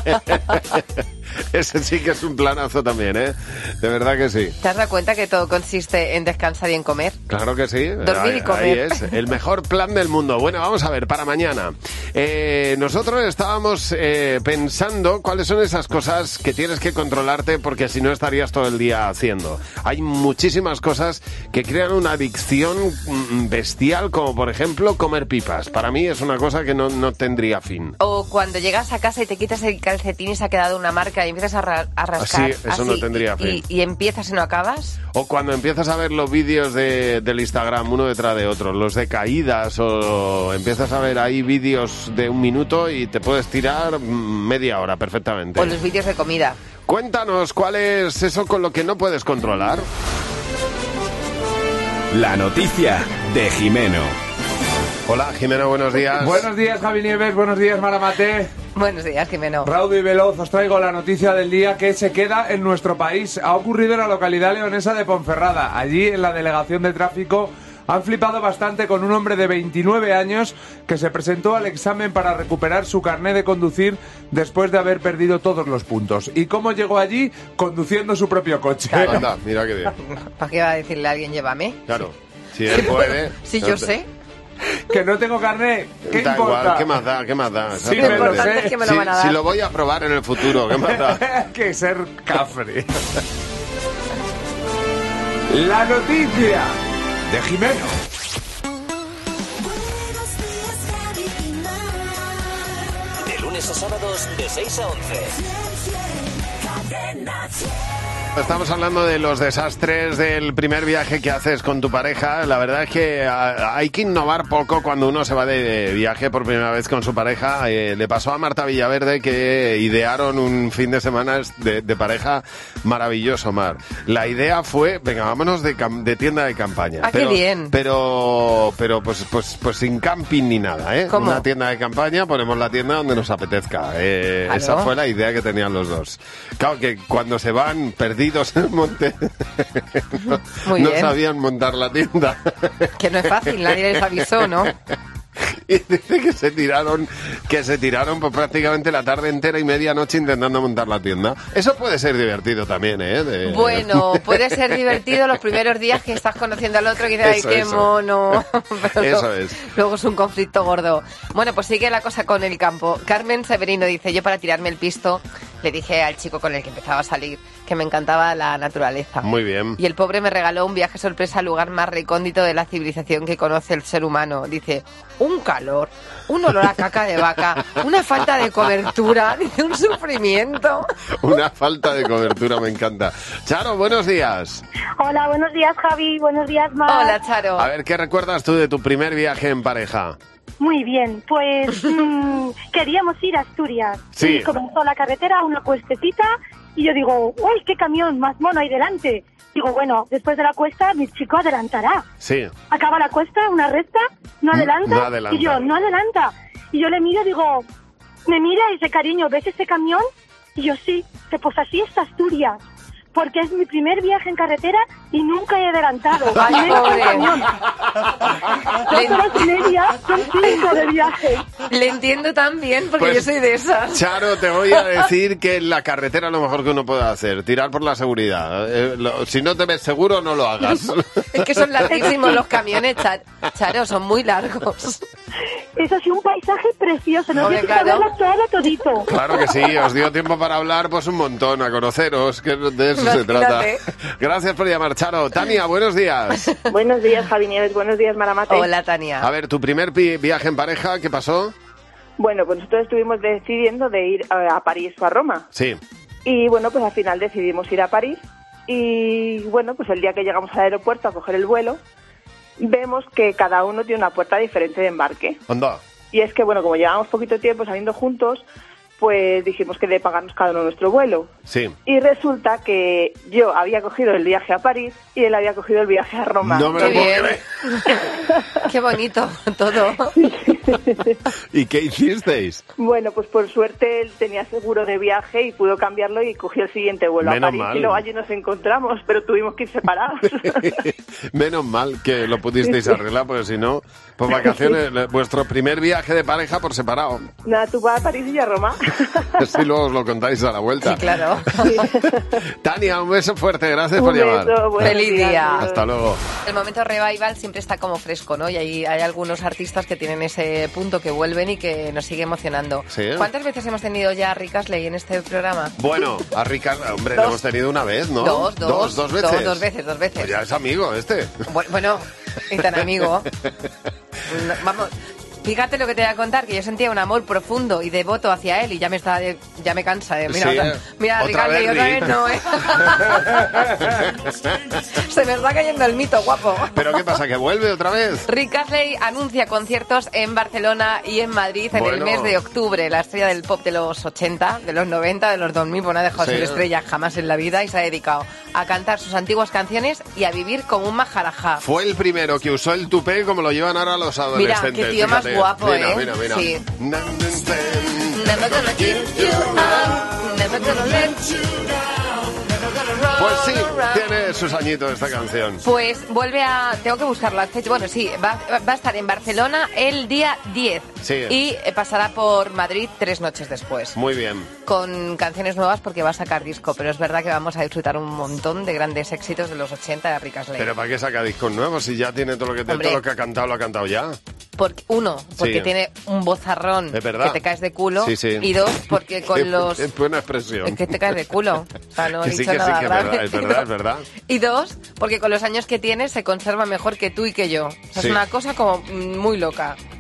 Ese sí que es un planazo también, ¿eh? De verdad que sí. ¿Te has dado cuenta que todo consiste en descansar y en comer? Claro que sí. Dormir ahí, y comer. Ahí es, el mejor plan del mundo. Bueno, vamos a ver, para mañana. Eh, nosotros estábamos eh, pensando cuáles son esas cosas que tienes que controlarte porque si no estarías todo el día haciendo. Hay muchísimas cosas que crean una adicción mm, bestial, como por ejemplo comer pipas. Para mí es una cosa que no, no tendría fin. O cuando llegas a casa y te quitas el calcetín y se ha quedado una marca y empiezas a, ra a rascar. Así, eso así, no tendría y, fin. Y, y empiezas y no acabas. O cuando empiezas a ver los vídeos de, del Instagram uno detrás de otro, los de caídas, o empiezas a ver ahí vídeos de un minuto y te puedes tirar media hora perfectamente. O los vídeos de comida. Cuéntanos, ¿cuál es eso con lo que no puedes controlar? La noticia de Jimeno. Hola, Jimeno, buenos días. Buenos días, Javi Nieves, buenos días, Mara Mate. Buenos días, Jimeno. Raudo y veloz, os traigo la noticia del día que se queda en nuestro país. Ha ocurrido en la localidad leonesa de Ponferrada. Allí, en la delegación de tráfico, han flipado bastante con un hombre de veintinueve años que se presentó al examen para recuperar su carné de conducir después de haber perdido todos los puntos. ¿Y cómo llegó allí? Conduciendo su propio coche. Claro. Anda, mira qué bien. ¿Para qué va a decirle a alguien llévame? Claro, si él puede... Si yo sé. Que no tengo carné, ¿qué da importa? Igual, ¿qué más da? ¿Qué más da? Sí, me lo sé. Es que me lo si, van a dar. si lo voy a probar en el futuro, ¿qué más da? Que ser cafre. La noticia de Jimeno. De lunes a sábados de seis a once. Estamos hablando de los desastres del primer viaje que haces con tu pareja. La verdad es que hay que innovar poco cuando uno se va de viaje por primera vez con su pareja. Eh, le pasó a Marta Villaverde que idearon un fin de semana de, de pareja maravilloso, Mar. La idea fue, venga, vámonos de, cam- de tienda de campaña. Ah, pero, qué bien. Pero, pero pues, pues, pues sin camping ni nada, ¿eh? ¿Cómo? Una tienda de campaña, ponemos la tienda donde nos apetezca. Eh, Claro. Esa fue la idea que tenían los dos. Claro que cuando se van perdidos en el monte no, Muy no bien. sabían montar la tienda. Que no es fácil, nadie les avisó, ¿no? Y dice que se tiraron, que se tiraron pues, prácticamente la tarde entera y medianoche intentando montar la tienda. Eso puede ser divertido también, ¿eh? De- Bueno, puede ser divertido los primeros días que estás conociendo al otro y dices, ay, Eso, qué eso. mono. Pero Eso luego- es. Luego es un conflicto gordo. Bueno, pues sigue la cosa con el campo. Carmen Severino dice, yo para tirarme el pisto le dije al chico con el que empezaba a salir que me encantaba la naturaleza. Muy bien. Y el pobre me regaló un viaje sorpresa al lugar más recóndito de la civilización que conoce el ser humano. Dice, un calor, un olor a caca de vaca, una falta de cobertura, dice, un sufrimiento. Una falta de cobertura, me encanta. Charo, buenos días. Hola, buenos días, Javi. Buenos días, Mar. Hola, Charo. A ver, ¿qué recuerdas tú de tu primer viaje en pareja? Muy bien, pues mm, queríamos ir a Asturias. Sí. Y comenzó la carretera, una cuestecita, y yo digo, uy, qué camión más mono ahí delante. Digo, bueno, después de la cuesta, mi chico adelantará. Sí. Acaba la cuesta, una recta, no adelanta, no adelanta. y yo, no adelanta. Y yo le miro y digo, me mira y dice, cariño, ¿ves ese camión? Y yo, sí, que pues así está Asturias. Porque es mi primer viaje en carretera y nunca he adelantado. Ay, Menos un pobre. camión. Dos horas y media son cinco de viaje. Le entiendo tan bien porque Pues, yo soy de esas. Charo, te voy a decir que en la carretera lo mejor que uno puede hacer, tirar por la seguridad. Eh, lo- si no te ves seguro, no lo hagas. Es que son larguísimos los camiones, Char- Charo, son muy largos. Eso sí, un paisaje precioso. No Hombre, tienes que claro. verlo todo todito. Claro que sí, os dio tiempo para hablar pues un montón, a conoceros, que de eso se trata. Imagínate. Gracias por llamar, Charo. Tania, buenos días. Buenos días, Javi Nieves. Buenos días, Maramate. Hola, Tania. A ver, tu primer pi- viaje en pareja, ¿qué pasó? Bueno, pues nosotros estuvimos decidiendo de ir a, a París o a Roma. Sí. Y bueno, pues al final decidimos ir a París. Y bueno, pues el día que llegamos al aeropuerto a coger el vuelo, vemos que cada uno tiene una puerta diferente de embarque. Anda. Y es que, bueno, como llevábamos poquito tiempo saliendo juntos, pues dijimos que de pagarnos cada uno nuestro vuelo. Sí. Y resulta que yo había cogido el viaje a París y él había cogido el viaje a Roma. No me Qué lo puedo bien. creer. Qué bonito todo. ¿Y qué hicisteis? Bueno, pues por suerte él tenía seguro de viaje y pudo cambiarlo y cogió el siguiente vuelo Menos a París. mal. Y luego allí nos encontramos, pero tuvimos que ir separados. Menos mal que lo pudisteis arreglar, porque si no, pues vacaciones, le- vuestro primer viaje de pareja por separado. Nada, tú vas a París y yo a Roma. Si luego os lo contáis a la vuelta. Sí, claro. Tania, un beso fuerte, gracias Un por llamar. beso, buenos Feliz días, día. adiós. Hasta luego. El momento revival siempre está como fresco, ¿no? Y hay, hay algunos artistas que tienen ese punto que vuelven y que nos sigue emocionando. Sí. ¿Cuántas veces hemos tenido ya a Rick Astley en este programa? Bueno, a Ricardo, hombre, Dos. lo hemos tenido una vez, ¿no? Dos, dos. Dos, dos veces. Dos, dos veces, dos veces. Pues ya es amigo este. Bu- Bueno, y tan amigo. No, vamos, fíjate lo que te voy a contar, que yo sentía un amor profundo y devoto hacia él y ya me está de- ya me cansa de mira, Sí, otra, mira, otra Ricardo, y vez, otra Rick. vez no, ¿eh? Se me está cayendo el mito, guapo. ¿Pero qué pasa, que vuelve otra vez? Rick Astley anuncia conciertos en Barcelona y en Madrid en el Bueno. mes de octubre. La estrella del pop de los ochenta, de los noventa, de los dos mil, pues no ha dejado de Sí. ser estrella jamás en la vida y se ha dedicado a cantar sus antiguas canciones y a vivir como un majarajá. Fue el primero que usó el tupé como lo llevan ahora los Mira, adolescentes. qué tío más fíjate. guapo, mira, ¿eh? Mira, mira, Sí. Na- na- na- Never gonna give you up, never gonna let you down, never gonna run Pues sí, around. tiene sus añitos esta canción. Pues vuelve a... Tengo que buscar la fecha. Bueno, sí, va, va a estar en Barcelona el día diez. Sí. Y eh, pasará por Madrid tres noches después. Muy bien. Con canciones nuevas porque va a sacar disco. Pero es verdad que vamos a disfrutar un montón de grandes éxitos de los ochenta de Rick Astley. Pero ¿para qué saca discos nuevos si ya tiene todo lo que, te- Hombre. todo lo que ha cantado, lo ha cantado ya? Porque, uno, porque Sí. tiene un vozarrón Es verdad. que te caes de culo. Sí, sí. Y dos, porque con los... Es buena expresión. Es que te caes de culo. O sea, no he Que sí, dicho que sí, nada que es grave. verdad, es verdad, es verdad. Y dos, porque con los años que tienes se conserva mejor que tú y que yo. O sea, Sí. es una cosa como mm, muy loca.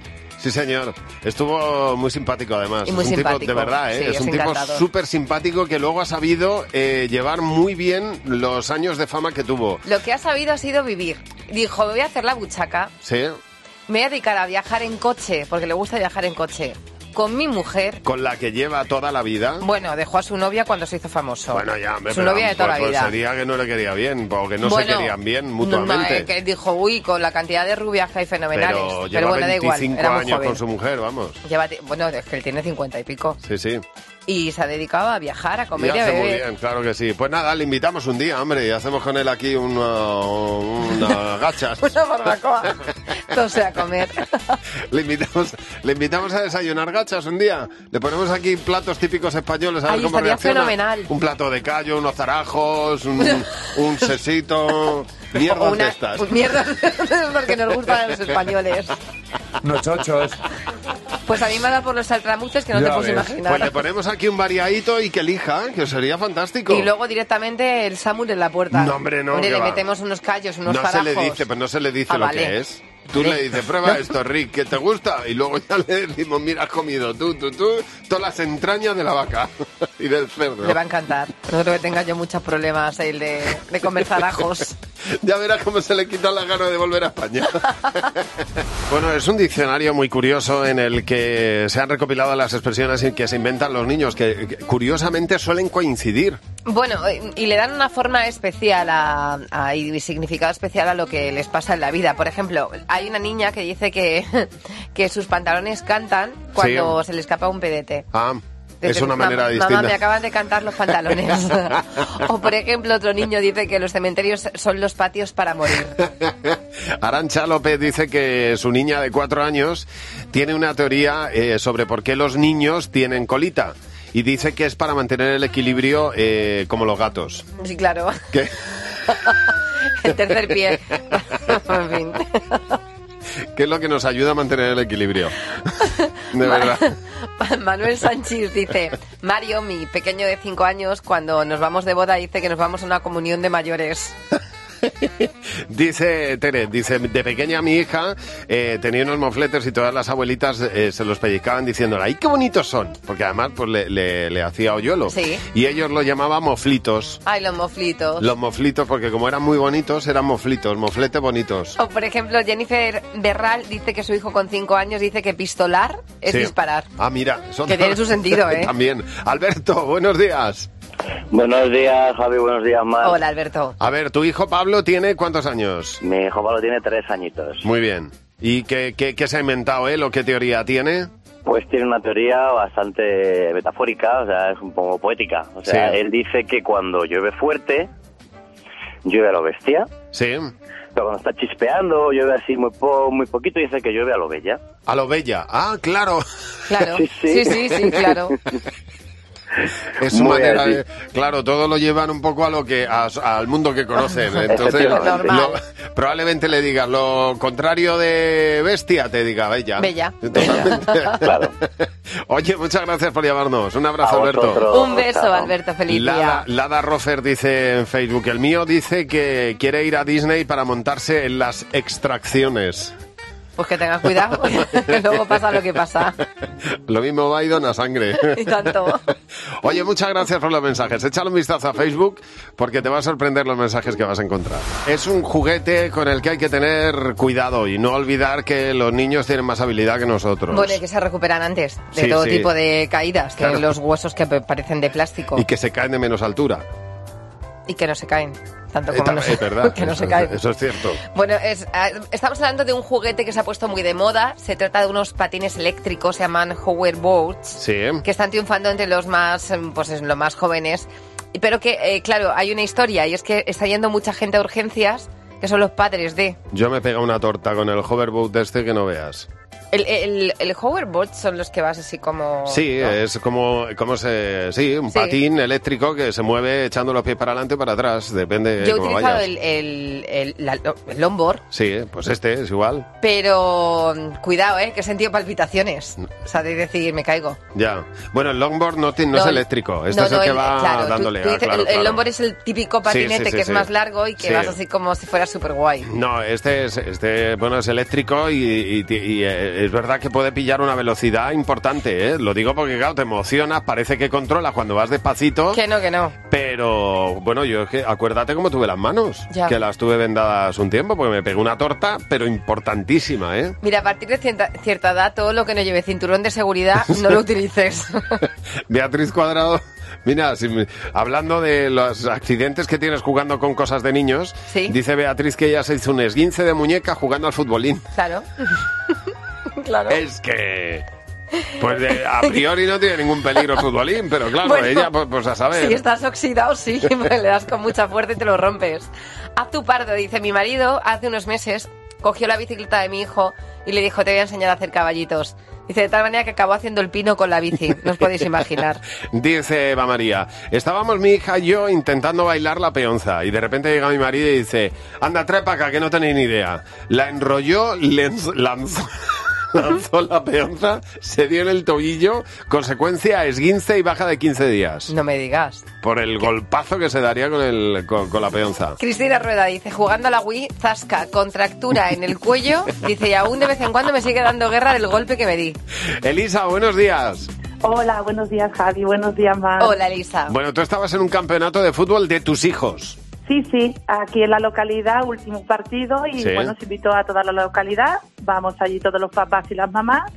Sí, señor. Estuvo muy simpático, además. Y muy es un simpático. tipo, de verdad, ¿eh? Sí, es, es un tipo encantador. súper simpático que luego ha sabido eh, llevar muy bien los años de fama que tuvo. Lo que ha sabido ha sido vivir. Dijo, me voy a hacer la buchaca, Sí. me voy a dedicar a viajar en coche, porque le gusta viajar en coche, con mi mujer. Con la que lleva toda la vida. Bueno, dejó a su novia cuando se hizo famoso. Bueno, ya, hombre, Su pero, novia de toda pues, la vida. Pues sería que no le quería bien, o que no Bueno, se querían bien No, mutuamente. eh, que dijo, uy, con la cantidad de rubias que hay fenomenales. pero Pero, lleva bueno, da igual, veinticinco era muy años joven. con su mujer, vamos. Lleva ti- bueno, es que él tiene cincuenta y pico. Sí, sí. Y se ha dedicado a viajar, a Y comer y a hace muy beber. bien, claro que sí. Pues nada, le invitamos un día, hombre, y hacemos con él aquí una, una gachas. Una barbacoa. Entonces a comer. Le invitamos, le invitamos a desayunar gachas un día. Le ponemos aquí platos típicos españoles a ver Ay, cómo estaría reacciona. fenomenal. Un plato de callo, unos zarajos, un, un sesito, mierdas O una- de estas. pues mierdas porque nos gustan a los españoles. Unos chochos. Pues a mí me ha dado por los saltramuces que no Ya te puedes ves. imaginar. Pues le ponemos aquí un variadito y que elija, que sería fantástico. Y luego directamente el samur en la puerta. No, hombre, no, Hombre, que le va. metemos unos callos, unos No zarajos. se le dice, pues no se le dice Ah, lo vale. que es. Tú le dices, prueba esto, Rick, que te gusta, y luego ya le decimos, mira, has comido tú, tú, tú, todas las entrañas de la vaca y del cerdo. Le va a encantar. No creo que tenga yo muchos problemas el de, de comer zarajos. Ya verás cómo se le quita la gana de volver a España. Bueno, es un diccionario muy curioso en el que se han recopilado las expresiones que se inventan los niños, que, que curiosamente suelen coincidir. Bueno, y le dan una forma especial a, a- y significado especial a lo que les pasa en la vida. Por ejemplo, hay una niña que dice que, que sus pantalones cantan cuando Sí. se le escapa un pedete. Ah, es una Mamá- manera distinta. Mamá, me acaban de cantar los pantalones. O, por ejemplo, otro niño dice que los cementerios son los patios para morir. Arantxa López dice que su niña de cuatro años tiene una teoría eh, sobre por qué los niños tienen colita. Y dice que es para mantener el equilibrio eh, como los gatos. Sí, claro. ¿Qué? El tercer pie. En fin. ¿Qué es lo que nos ayuda a mantener el equilibrio? De verdad. Manuel Sánchez dice, Mario, mi pequeño de cinco años, cuando nos vamos de boda, dice que nos vamos a una comunión de mayores. Dice Tere, dice, de pequeña mi hija eh, tenía unos mofletes y todas las abuelitas eh, se los pellizcaban diciéndole, ¡ay, qué bonitos son! Porque además pues le, le, le hacía hoyuelo. Sí. Y ellos lo llamaban moflitos. Ay, los moflitos. Los moflitos, porque como eran muy bonitos, eran moflitos, mofletes bonitos. O, por ejemplo, Jennifer Berral dice que su hijo con cinco años dice que pistolar es Sí. disparar. Ah, mira. Eso Que tiene su sentido, ¿eh? También. Alberto, buenos días. Buenos días, Javi, buenos días, Mar. Hola, Alberto. A ver, tu hijo Pablo tiene ¿cuántos años? Mi hijo Pablo tiene tres añitos. Muy bien. ¿Y qué, qué, qué se ha inventado él o qué teoría tiene? Pues tiene una teoría bastante metafórica, o sea, es un poco poética. O sea, Sí. él dice que cuando llueve fuerte, llueve a lo bestia. Sí. Pero cuando está chispeando, llueve así muy po muy poquito, dice que llueve a lo bella. A lo bella. Ah, claro. Claro. Sí, Sí, sí. sí, sí, claro. Es su Muy manera así. de, claro, todo lo llevan un poco a lo que a- al mundo que conocen. Entonces, Efectivamente. lo- probablemente le digas lo contrario de bestia, te diga bella. Bella. Totalmente. Claro. Oye, muchas gracias por llamarnos. Un abrazo, A Alberto. vosotros. Un beso, Chao. Alberto. Feliz Lada, día. Lada Rofer dice en Facebook, el mío dice que quiere ir a Disney para montarse en las extracciones. Pues que tengas cuidado, que luego pasa lo que pasa. Lo mismo va y dona sangre. Y tanto. Oye, muchas gracias por los mensajes. Échale un vistazo a Facebook porque te va a sorprender los mensajes que vas a encontrar. Es un juguete con el que hay que tener cuidado y no olvidar que los niños tienen más habilidad que nosotros. Bueno, y que se recuperan antes de Sí, todo sí. tipo de caídas, que Claro. los huesos que pe- parecen de plástico Y que se caen de menos altura. y que no se caen, tanto Eh, como ta- no, Es verdad. que no eso, se caen. eso es cierto. Bueno, es, ah, estamos hablando de un juguete que se ha puesto muy de moda. Se trata de unos patines eléctricos, se llaman hoverboards, Sí. que están triunfando entre los más, em, pues es, los más jóvenes. Y- Pero que, eh, claro, hay una historia y es que está yendo mucha gente a urgencias que son los padres de... Yo me pega una torta con el hoverboat de este que no veas. El, el, el hoverboard son los que vas así como... Sí, ¿no? es como, como se... Sí, un Sí. patín eléctrico que se mueve echando los pies para adelante o para atrás, depende de Yo he cómo utilizado vayas. el, el, el, la- el longboard, Sí, pues este es igual. pero mm, cuidado, ¿eh? Que he sentido palpitaciones. O sea, de decir, me caigo. Ya. Bueno, el longboard no, ti- no, No, es eléctrico. Este no, es el no, que el- va claro, tú- dándole tú a... dices, claro, el, el claro. longboard es el típico Sí, patinete sí, sí, que es sí. más largo y que Sí. vas así como si fuera súper guay. No, este es, este, bueno, es eléctrico y, y- y, eh, es verdad que puede pillar una velocidad importante, ¿eh? Lo digo porque, claro, te emocionas, parece que controlas cuando vas despacito. Que no, que no. Pero, bueno, yo es que, acuérdate cómo tuve las manos, ya. que las tuve vendadas un tiempo, porque me pegó una torta, pero importantísima, ¿eh? Mira, a partir de cierta, cierta edad, todo lo que no lleve cinturón de seguridad, no lo utilices. Beatriz Cuadrado... Mira, si me, hablando de los accidentes que tienes jugando con cosas de niños, ¿sí? Dice Beatriz que ella se hizo un esguince de muñeca jugando al futbolín. Claro. Claro. Es que... Pues de, a priori no tiene ningún peligro el futbolín, pero claro, bueno, ella, pues, pues a saber. Si estás oxidado, sí, le das con mucha fuerza y te lo rompes. Haz tu pardo, dice, mi marido hace unos meses cogió la bicicleta de mi hijo y le dijo, te voy a enseñar a hacer caballitos. Dice, de tal manera que acabó haciendo el pino con la bici. No os podéis imaginar. Dice Eva María, estábamos mi hija y yo intentando bailar la peonza y de repente llega mi marido y dice, anda, trae para acá, que no tenéis ni idea. La enrolló, lanzó, lanzó, lanzó la peonza, se dio en el tobillo, consecuencia esguince y baja de quince días. No me digas. Por el golpazo que se daría con, el, con, con la peonza. Cristina Rueda dice, jugando a la Wii, zasca, contractura en el cuello, dice, y aún de vez en cuando me sigue dando guerra del golpe que me di. Elisa, buenos días. Hola, buenos días, Javi, buenos días, Mar. Hola, Elisa. Bueno, tú estabas en un campeonato de fútbol de tus hijos. Sí, sí, aquí en la localidad, último partido, y sí. Bueno, se invitó a toda la localidad, vamos allí todos los papás y las mamás,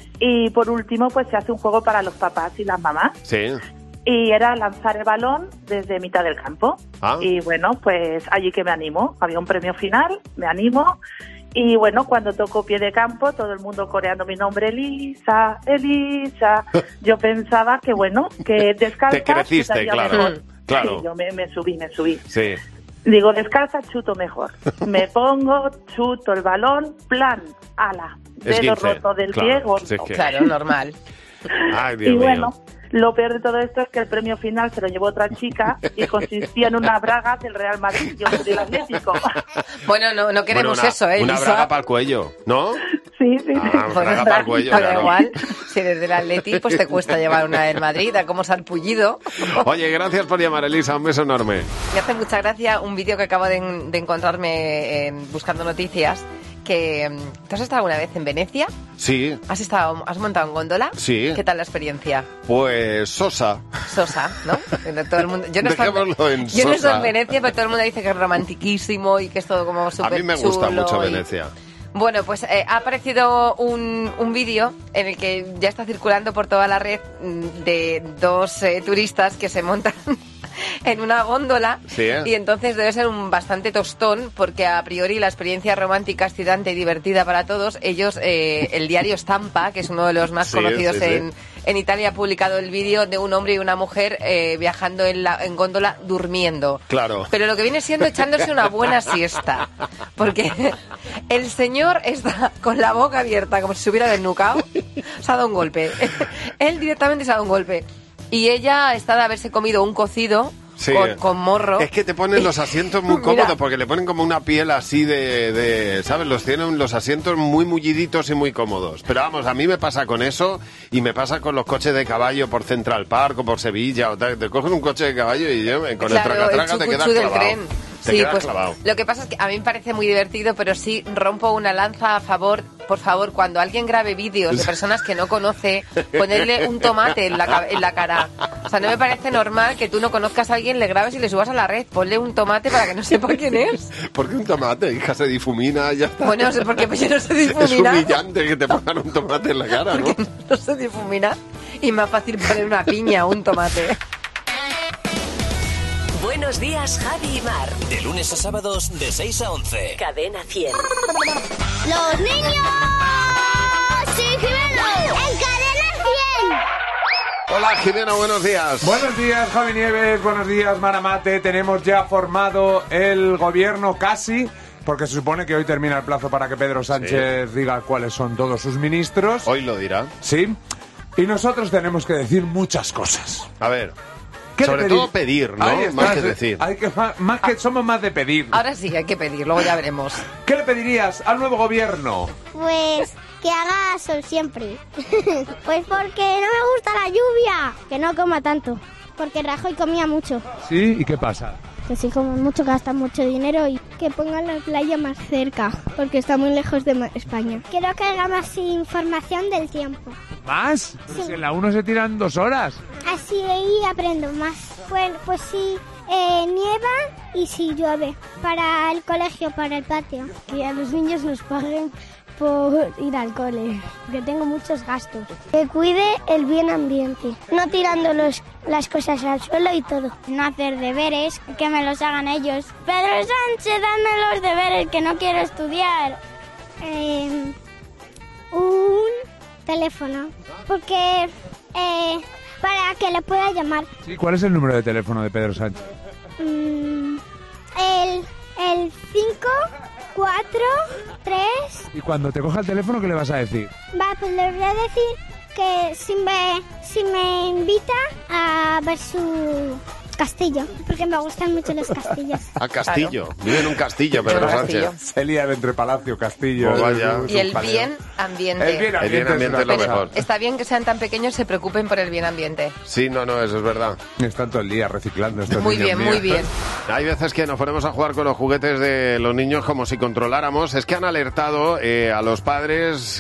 y por último, pues se hace un juego para los papás y las mamás. Sí. Y era lanzar el balón desde mitad del campo. Ah. Y bueno, pues allí que me animo. Había un premio final, me animo. Y bueno, cuando toco pie de campo, todo el mundo coreando mi nombre, Elisa, Elisa. Yo pensaba que bueno, que descalza... Te creciste, claro. Mejor. Claro. Sí, yo me, me subí, me subí. Sí. Digo, descalza, chuto mejor. Me pongo, chuto el balón, plan, ala. Dedo roto del claro, pie, gordo. Si es que... Claro, normal. Ay, Dios y mío. bueno, lo peor de todo esto es que el premio final se lo llevó otra chica y consistía en una braga del Real Madrid, yo soy del Atlético. Bueno, no, no queremos bueno, una, eso, ¿eh, Una Elisa? braga para el cuello, ¿no? Sí, sí. Ah, Bueno, braga para el cuello, da claro. igual, si desde el Atleti pues te cuesta llevar una del Madrid, a cómo sarpullido. Oye, gracias por llamar, Elisa, un beso enorme. Me hace mucha gracia un vídeo que acabo de, de encontrarme en, buscando noticias, que... ¿Tú has estado alguna vez en Venecia? Sí. ¿Has estado, has montado en góndola? Sí. ¿Qué tal la experiencia? Pues sosa. Sosa, ¿no? Todo el mundo, yo no, estoy, Dejémoslo en yo no estoy sosa. en Venecia, pero todo el mundo dice que es romantiquísimo y que es todo como súper A mí me gusta chulo mucho y... Venecia. Bueno, pues eh, ha aparecido un, un vídeo en el que ya está circulando por toda la red de dos eh, turistas que se montan en una góndola, sí, ¿eh? Y entonces debe ser un bastante tostón porque a priori la experiencia romántica, excitante y divertida para todos. Ellos, eh, el diario Stampa, que es uno de los más sí, conocidos sí, sí. en, en Italia, ha publicado el vídeo de un hombre y una mujer eh, viajando en, la, en góndola durmiendo. Claro. Pero lo que viene siendo echándose una buena siesta, porque el señor está con la boca abierta como si se hubiera desnucado, se ha dado un golpe. Él directamente se ha dado un golpe. Y ella está de haberse comido un cocido Sí. con, con morro. Es que te ponen los asientos muy cómodos Mira. porque le ponen como una piel así de, de, ¿sabes? Los tienen los asientos muy mulliditos y muy cómodos. Pero vamos, a mí me pasa con eso y me pasa con los coches de caballo por Central Park o por Sevilla o tal. Te cogen un coche de caballo y yo, con Claro, el traca-traca el te quedas chucuchú del clavado. tren. Te Sí, quedas pues clavado. lo que pasa es que a mí me parece muy divertido, pero sí rompo una lanza a favor, por favor, cuando alguien grabe vídeos de personas que no conoce, ponerle un tomate en la, ca- en la cara. O sea, no me parece normal que tú no conozcas a alguien, le grabes y le subas a la red. Ponle un tomate para que no sepa quién es. ¿Por qué un tomate? Hija, se difumina y ya está. Bueno, no sé por qué pues yo no sé Es difuminar. humillante que te pongan un tomate en la cara, ¿no? Porque no sé difuminar y más fácil poner una piña o un tomate. Buenos días, Javi y Mar. De lunes a sábados de seis a once. Cadena cien. ¡Los niños! ¡Sí, Jimeno! ¡En Cadena cien! Hola, Jimena, buenos días. Buenos días, Javi Nieves, buenos días, Maramate. Tenemos ya formado el gobierno casi, porque se supone que hoy termina el plazo para que Pedro Sánchez sí. diga cuáles son todos sus ministros. Hoy lo dirá. Sí. Y nosotros tenemos que decir muchas cosas. A ver. ¿Qué Sobre pedir? todo pedir, ¿no? Ahí Más estás, que decir. Hay que, más, más que somos más de pedir. Ahora sí, hay que pedir, luego ya veremos. ¿Qué le pedirías al nuevo gobierno? Pues que haga sol siempre. Pues porque no me gusta la lluvia. Que no coma tanto. Porque Rajoy comía mucho. ¿Sí? ¿Y qué pasa? Que si come mucho gasta mucho dinero y que pongan la playa más cerca, porque está muy lejos de Ma- España. Quiero que haya más información del tiempo. ¿Más? Pues Sí. en la uno se tiran dos horas. Así aprendo más. Bueno, pues sí, eh, nieva y si llueve. Para el colegio, para el patio. Que a los niños nos paguen por ir al cole, porque tengo muchos gastos. Que cuide el bien ambiente, no tirando los, las cosas al suelo y todo. No hacer deberes, que me los hagan ellos. Pedro Sánchez, dame los deberes, que no quiero estudiar. Eh, un teléfono, porque eh, para que le pueda llamar. Sí, ¿cuál es el número de teléfono de Pedro Sánchez? Mm, el el cinco cuatro tres. Y cuando te coja el teléfono, ¿qué le vas a decir? Va, pues le voy a decir que si me, si me invita a ver su castillo, porque me gustan mucho los castillos. A Castillo. Vive en un castillo, Pedro Sánchez. Se lía entre Palacio, Castillo. Oh, vaya. Y el bien ambiente. El bien El bien ambiente es lo mejor. Está bien que sean tan pequeños, se preocupen por el bien ambiente. Sí, no, no, eso es verdad. Están todo el día reciclando estos Muy niños bien, míos. muy bien. Hay veces que nos ponemos a jugar con los juguetes de los niños como si controláramos. Es que han alertado eh, a los padres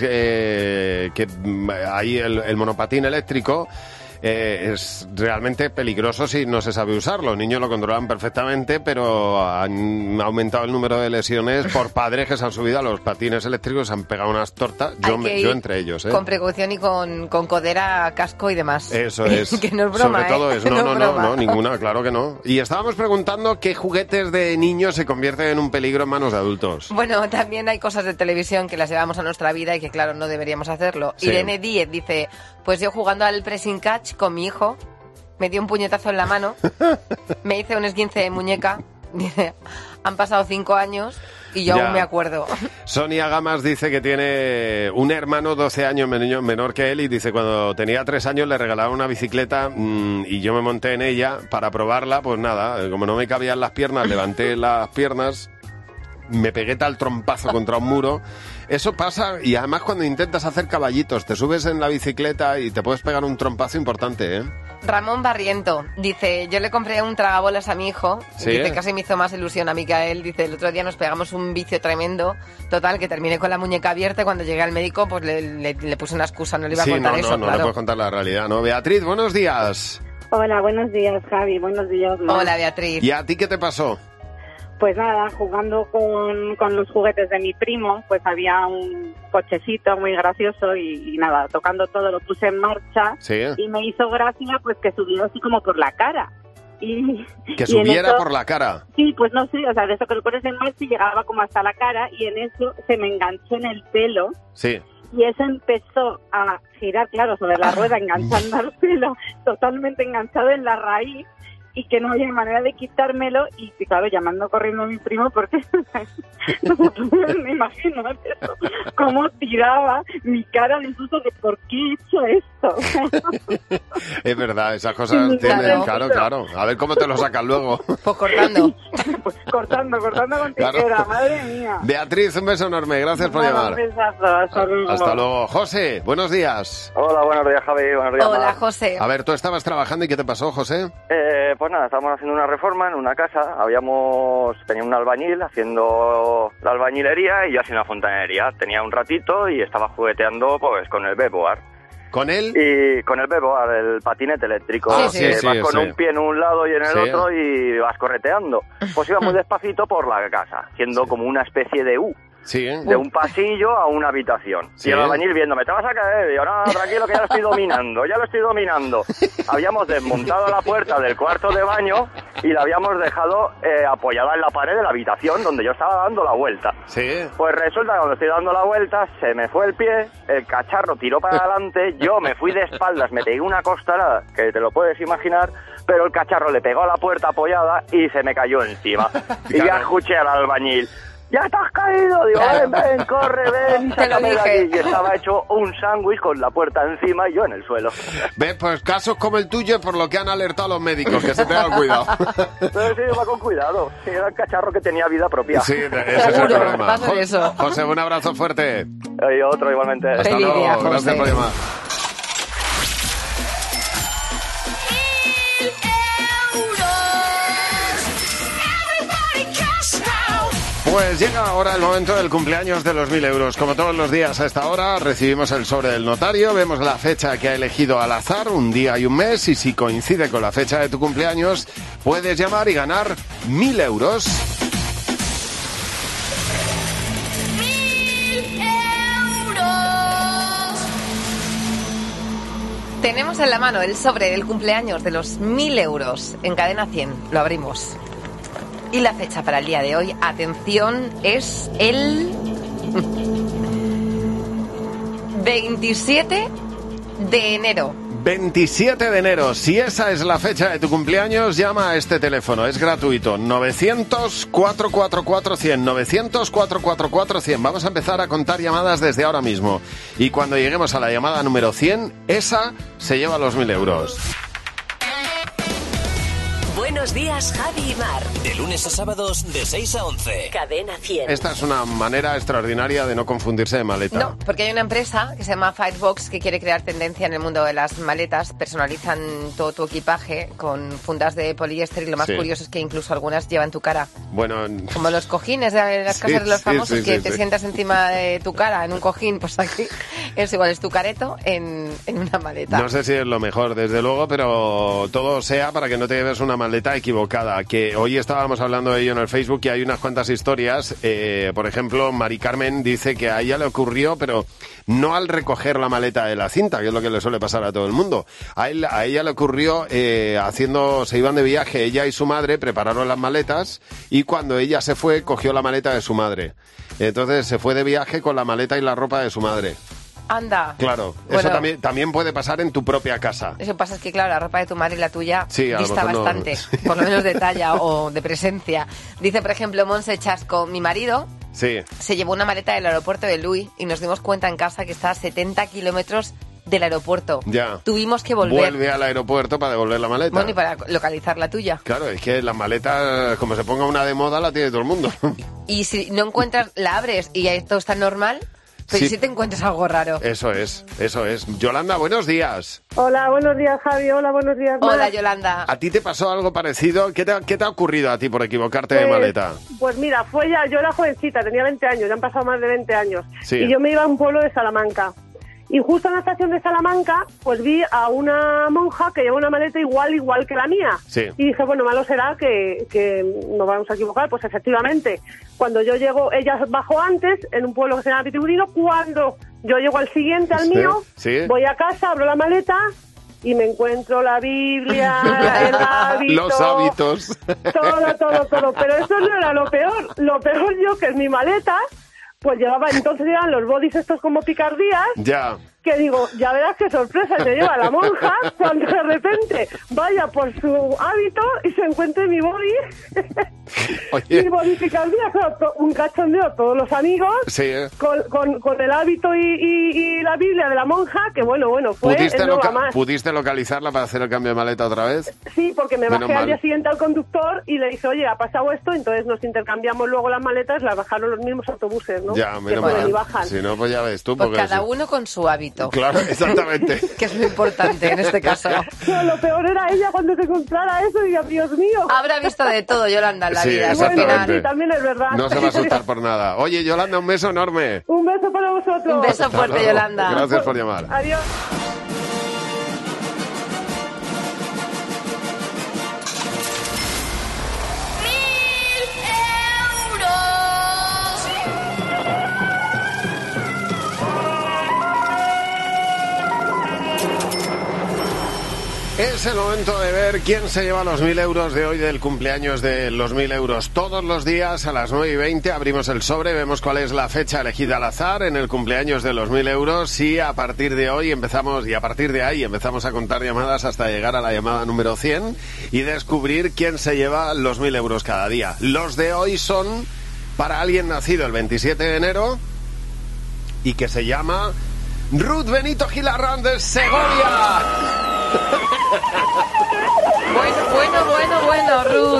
eh, que mm, hay el, el monopatín eléctrico. Eh, es realmente peligroso si no se sabe usarlo. Los niños lo controlan perfectamente, pero han aumentado el número de lesiones por padres que se han subido a los patines eléctricos y se han pegado unas tortas. Yo, Hay me- que yo ir entre ellos, ¿eh? Con precaución y con, con codera, casco y demás. Eso es. Que no es broma, Sobre todo ¿eh? eso. No, No no, es no, broma. no, ninguna, claro que no. Y estábamos preguntando qué juguetes de niños se convierten en un peligro en manos de adultos. Bueno, también hay cosas de televisión que las llevamos a nuestra vida y que, claro, no deberíamos hacerlo. Sí. Irene Díez dice, pues yo jugando al pressing catch con mi hijo, me dio un puñetazo en la mano, me hice un esguince de muñeca, dice, han pasado cinco años y yo Ya. aún me acuerdo. Sonia Gamas dice que tiene un hermano doce años menor, menor que él y dice cuando tenía tres años le regalaron una bicicleta mmm, y yo me monté en ella para probarla, pues nada, como no me cabían las piernas, levanté las piernas, me pegué tal trompazo contra un muro. Eso pasa y además cuando intentas hacer caballitos, te subes en la bicicleta y te puedes pegar un trompazo importante, ¿eh? Ramón Barriento dice, yo le compré un tragabolas a mi hijo, Sí. dice, casi me hizo más ilusión a mí que a él, dice, el otro día nos pegamos un vicio tremendo, total, que terminé con la muñeca abierta y cuando llegué al médico pues le, le- le puse una excusa, no le iba Sí, a contar no, eso, no, no le claro. puedes contar la realidad, ¿no? Beatriz, buenos días. Hola, buenos días, Javi. Buenos días, Mar. Hola, Beatriz. ¿Y a ti qué te pasó? Pues nada, jugando con, con los juguetes de mi primo, pues había un cochecito muy gracioso y, y nada, tocando todo lo puse en marcha Sí. y me hizo gracia pues que subiera así como por la cara. Y, Que y en subiera eso- por la cara. Sí, pues no sé, o sea, de eso que lo pones en marcha y llegaba como hasta la cara y en eso se me enganchó en el pelo. Sí. Y eso empezó a girar, claro, sobre la rueda, enganchando al pelo, totalmente enganchado en la raíz, y que no había manera de quitármelo, y claro, llamando corriendo a mi primo, porque no se pueden ni imaginar eso, cómo tiraba mi cara de susto de por qué he hecho esto. Es verdad, esas cosas Sí, tienen, claro. claro, claro. A ver cómo te lo sacas luego. Pues cortando. Pues cortando, cortando con Claro. tijera, madre mía. Beatriz, un beso enorme, gracias por Bueno, llamar. un besazo, hasta luego. Hasta luego. José, buenos días. Hola, buenos días, Javi. Buenos días, Hola, Mar. José. A ver, tú estabas trabajando y ¿qué te pasó, José? Eh, pues nada, estábamos haciendo una reforma en una casa. Habíamos tenía un albañil haciendo la albañilería y yo haciendo la fontanería. Tenía un ratito y estaba jugueteando pues con el beboard. ¿Con él? Y con el beboard, el patinete eléctrico. Ah, que sí, sí, vas con sí. un pie en un lado y en el Sí. otro y vas correteando. Pues iba muy despacito por la casa, haciendo como una especie de U. Sí, De un pasillo a una habitación. Sí. Y el albañil viéndome, te vas a caer. Y yo, no, tranquilo, que ya lo estoy dominando, ya lo estoy dominando. Habíamos desmontado la puerta del cuarto de baño y la habíamos dejado eh, apoyada en la pared de la habitación donde yo estaba dando la vuelta. Sí. Pues resulta que cuando estoy dando la vuelta, se me fue el pie, el cacharro tiró para adelante, yo me fui de espaldas, me pegué una costalada, que te lo puedes imaginar, pero el cacharro le pegó a la puerta apoyada y se me cayó encima. Y ya escuché al albañil, ¡ya te has caído! Digo, ven, ven, corre, ven, Te lo sácame de aquí. dije. Y estaba hecho un sándwich con la puerta encima y yo en el suelo. Ves, pues casos como el tuyo por lo que han alertado los médicos, que se tengan cuidado. Pero sí, va con cuidado. Sí, era el cacharro que tenía vida propia. Sí, ese es el Seguro, problema. va a ser eso. José, un abrazo fuerte. Y otro igualmente. Hasta Feliz luego, día, José. gracias por llamar. Pues llega ahora el momento del cumpleaños de los mil euros. Como todos los días a esta hora recibimos el sobre del notario, vemos la fecha que ha elegido al azar, un día y un mes, y si coincide con la fecha de tu cumpleaños, puedes llamar y ganar mil euros. Tenemos en la mano el sobre del cumpleaños de los mil euros en Cadena cien. Lo abrimos. Y la fecha para el día de hoy, atención, es el veintisiete de enero. veintisiete de enero. Si esa es la fecha de tu cumpleaños, llama a este teléfono. Es gratuito. novecientos, cuatrocientos cuarenta y cuatro, cien. novecientos, cuatrocientos cuarenta y cuatro, cien. Vamos a empezar a contar llamadas desde ahora mismo. Y cuando lleguemos a la llamada número cien, esa se lleva los mil euros. Buenos días, Javi y Mar. De lunes a sábados de seis a once. Cadena cien. Esta es una manera extraordinaria de no confundirse de maleta. No, porque hay una empresa que se llama Firebox que quiere crear tendencia en el mundo de las maletas. Personalizan todo tu equipaje con fundas de poliéster y lo más Sí. curioso es que incluso algunas llevan tu cara. Bueno, Como los cojines de las Sí, casas de los sí, famosos sí, que sí, te sí. sientas encima de tu cara en un cojín, pues aquí es igual, es tu careto en, en una maleta. no sé si es lo mejor, desde luego, pero todo sea para que no te lleves una maleta equivocada. Que hoy estábamos hablando de ello en el Facebook y hay unas cuantas historias. Eh, por ejemplo, Mari Carmen dice que a ella le ocurrió, pero no al recoger la maleta de la cinta, que es lo que le suele pasar a todo el mundo. A, él, a ella le ocurrió eh, haciendo, se iban de viaje, ella y su madre prepararon las maletas y cuando ella se fue, cogió la maleta de su madre. Entonces se fue de viaje con la maleta y la ropa de su madre. Anda. Claro, Bueno. eso también, también puede pasar en tu propia casa. Eso que pasa es que, claro, la ropa de tu madre y la tuya Sí, a lo dista mejor no. bastante, por lo menos de talla o de presencia. Dice, por ejemplo, Monse Chasco, mi marido Sí. se llevó una maleta del aeropuerto de Luis y nos dimos cuenta en casa que está a setenta kilómetros del aeropuerto. Ya. Tuvimos que volver. Vuelve al aeropuerto para devolver la maleta. Bueno, y para localizar la tuya. Claro, es que las maletas, como se ponga una de moda, la tiene todo el mundo. Y si no encuentras, la abres y esto está normal, pero Sí. si te encuentras algo raro. Eso es, eso es. Yolanda, buenos días. Hola, buenos días, Javi. Hola, buenos días, Mar. Hola, Yolanda. ¿A ti te pasó algo parecido? ¿Qué te, ha- qué te ha ocurrido a ti por equivocarte de Pues- maleta? Pues mira, fue ya, yo era jovencita, tenía veinte años, ya han pasado más de veinte años. Sí. Y yo me iba a un pueblo de Salamanca. Y justo en la estación de Salamanca, pues vi a una monja que lleva una maleta igual, igual que la mía. Sí. Y dije, bueno, malo será que, que nos vamos a equivocar. Pues efectivamente, cuando yo llego, ella bajó antes, en un pueblo que se llama Pitugurino, cuando yo llego al siguiente, al Sí, mío, sí. voy a casa, abro la maleta y me encuentro la Biblia, el hábito... Los hábitos. Todo, todo, todo. Pero eso no era lo peor. Lo peor yo, que en mi maleta, pues llevaba, entonces llevan los bodys estos como picardías, Ya. que digo, ya verás qué sorpresa te lleva la monja cuando de repente vaya por su hábito y se encuentre mi body. Oye. Mi body picardía, claro, to- un cachondeo, todos los amigos, Sí, ¿eh? con, con, con el hábito y, y, y la Biblia de la monja, que bueno, bueno, fue ¿Pudiste, el no va loca- más. ¿Pudiste localizarla para hacer el cambio de maleta otra vez? Sí, porque me Menos bajé al mal. día siguiente al conductor y le dije, oye, ha pasado esto, entonces nos intercambiamos luego las maletas, las bajaron los mismos autobuses, ¿no? Ya, que menos suben mal. y bajan. Si no, pues ya ves tú. Pues porque cada eso- uno con su hábito. Claro, exactamente. Que es muy importante en este caso. Pero lo peor era ella cuando se encontrara eso y diga, Dios mío. Habrá visto de todo, Yolanda, en la Sí, vida. Al exactamente. final. Sí, también es verdad. No se va a asustar por nada. Oye, Yolanda, un beso enorme. Un beso para vosotros. Un beso fuerte, Hasta luego. Yolanda. Gracias por llamar. Adiós. Es el momento de ver quién se lleva los mil euros de hoy del cumpleaños de los mil euros. Todos los días a las nueve y veinte abrimos el sobre, vemos cuál es la fecha elegida al azar en el cumpleaños de los mil euros y a partir de hoy empezamos, y a partir de ahí empezamos a contar llamadas hasta llegar a la llamada número cien y descubrir quién se lleva los mil euros cada día. Los de hoy son para alguien nacido el veintisiete de enero y que se llama Ruth Benito Gilarrán de Segovia. Bueno, bueno, bueno, bueno, Ruth.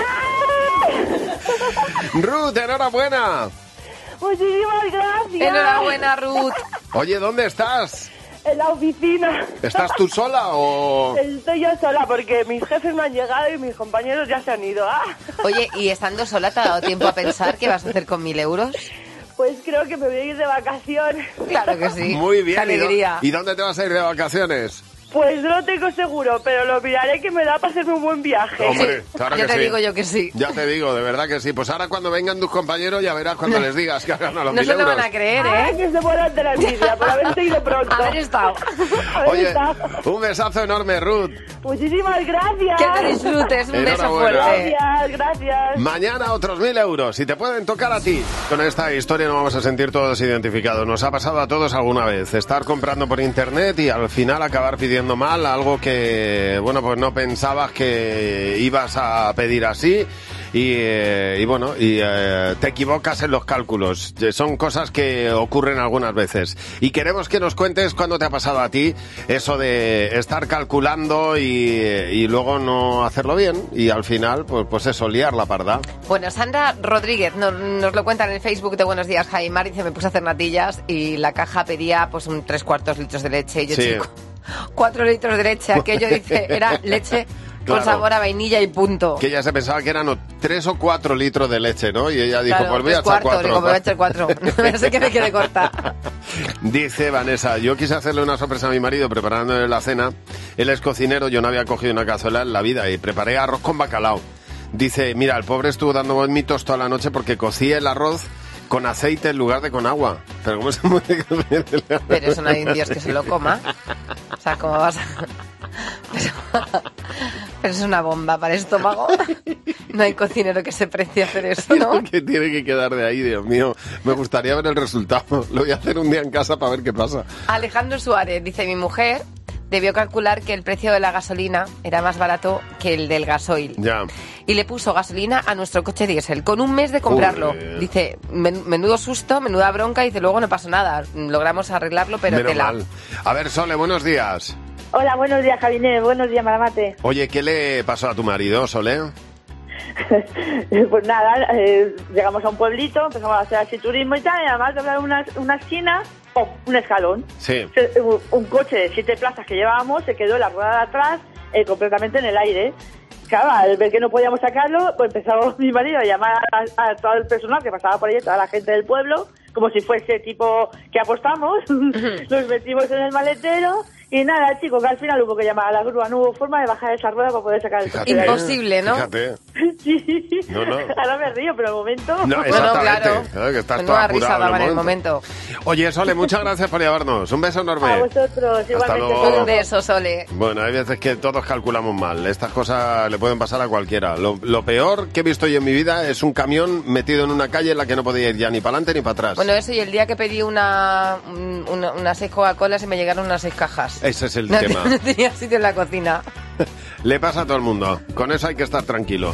Ruth, enhorabuena. Muchísimas gracias. Enhorabuena, Ruth. Oye, ¿dónde estás? En la oficina. ¿Estás tú sola o...? Estoy yo sola porque mis jefes no han llegado y mis compañeros ya se han ido. ¡Ah! Oye, ¿y estando sola te ha dado tiempo a pensar qué vas a hacer con mil euros? Pues creo que me voy a ir de vacaciones. Claro que sí. Muy bien. Qué alegría. ¿Y dónde te vas a ir de vacaciones? Pues no lo tengo seguro, pero lo miraré que me da para hacerme un buen viaje. Hombre, claro Ya que te sí. digo yo que sí. Ya te digo, de verdad que sí. Pues ahora cuando vengan tus compañeros ya verás cuando les digas que hagan a los No mil se lo euros. van a creer, Ah, ¿eh? que se mueran de la envidia por haberte ido pronto. Haber estado. Haber Oye, estado. un besazo enorme, Ruth. Muchísimas gracias. Que te disfrutes. Un beso Enhorabuena. fuerte. Gracias, gracias. Mañana otros mil euros y te pueden tocar a ti. Con esta historia nos vamos a sentir todos identificados. Nos ha pasado a todos alguna vez. Estar comprando por internet y al final acabar pidiendo mal algo que, bueno, pues no pensabas que ibas a pedir así. Y, eh, y bueno, y eh, te equivocas en los cálculos. Son cosas que ocurren algunas veces. Y queremos que nos cuentes cuándo te ha pasado a ti eso de estar calculando y, y luego no hacerlo bien. Y al final, pues, pues eso, liar la parda. Bueno, Sandra Rodríguez nos, nos lo cuenta en el Facebook de Buenos Días, Jaimar. Dice, me puse a hacer natillas y la caja pedía pues un tres cuartos litros de leche. Y yo, Sí. chico, cuatro litros de leche. Aquello, dice, era leche con Claro. sabor a vainilla y punto. Que ella se pensaba que eran o tres o cuatro litros de leche, ¿no? Y ella dijo, Claro, pues voy a tres echar cuartos. cuatro. Digo, me voy a echar cuatro. No sé que me quede corta. Dice Vanessa, yo quise hacerle una sorpresa a mi marido preparándole la cena. Él es cocinero, yo no había cogido una cazuela en la vida y preparé arroz con bacalao. Dice, mira, el pobre estuvo dando vómitos toda la noche porque cocí el arroz con aceite en lugar de con agua. Pero ¿cómo se puede comer el arroz? Pero eso no hay un Dios que se lo coma. O sea, ¿cómo vas a...? Pero, pero es una bomba para el estómago. No hay cocinero que se precie a hacer eso, ¿no? ¿Qué tiene que quedar de ahí, Dios mío? Me gustaría ver el resultado. Lo voy a hacer un día en casa para ver qué pasa. Alejandro Suárez dice, mi mujer debió calcular que el precio de la gasolina era más barato que el del gasoil. Ya. Y le puso gasolina a nuestro coche diésel, con un mes de comprarlo. Joder. Dice, men- menudo susto, menuda bronca, y dice, luego no pasó nada. Logramos arreglarlo, pero Menos tela. mal. A ver, Sole, buenos días. Hola, buenos días, Javier. Buenos días, Maramate. Oye, ¿qué le pasó a tu marido, Sole? Pues nada, eh, llegamos a un pueblito, empezamos a hacer así turismo y tal, y además de hablar una, una esquina, ¡pum!, un escalón. Sí. Se- un, un coche de siete plazas que llevábamos se quedó en la rueda de atrás eh, completamente en el aire. Claro, al ver que no podíamos sacarlo, pues empezó mi marido a llamar a, a todo el personal que pasaba por ahí, toda la gente del pueblo, como si fuese tipo que apostamos. Nos metimos en el maletero y nada, chicos, que al final hubo que llamar a la grúa, no hubo forma de bajar esa rueda para poder sacar el coche. de ahí. Imposible, ¿no? Fíjate. Sí. No, no. Ahora me río, pero el momento... No, exactamente. Claro, que estás Menuda toda risa apurada daba en el momento. momento. Oye, Sole, muchas gracias por llevarnos. Un beso enorme. A vosotros, Hasta igualmente. luego. Un beso, Sole. Bueno, hay veces que todos calculamos mal. Estas cosas le pueden pasar a cualquiera. Lo, lo peor que he visto yo en mi vida es un camión metido en una calle en la que no podía ir ya ni para adelante ni para atrás. Bueno, eso, y el día que pedí una, un- una, unas seis Coca-Colas y me llegaron unas seis cajas. Ese es el No, tema. no tenía sitio en la cocina. Le pasa a todo el mundo. Con eso hay que estar tranquilo.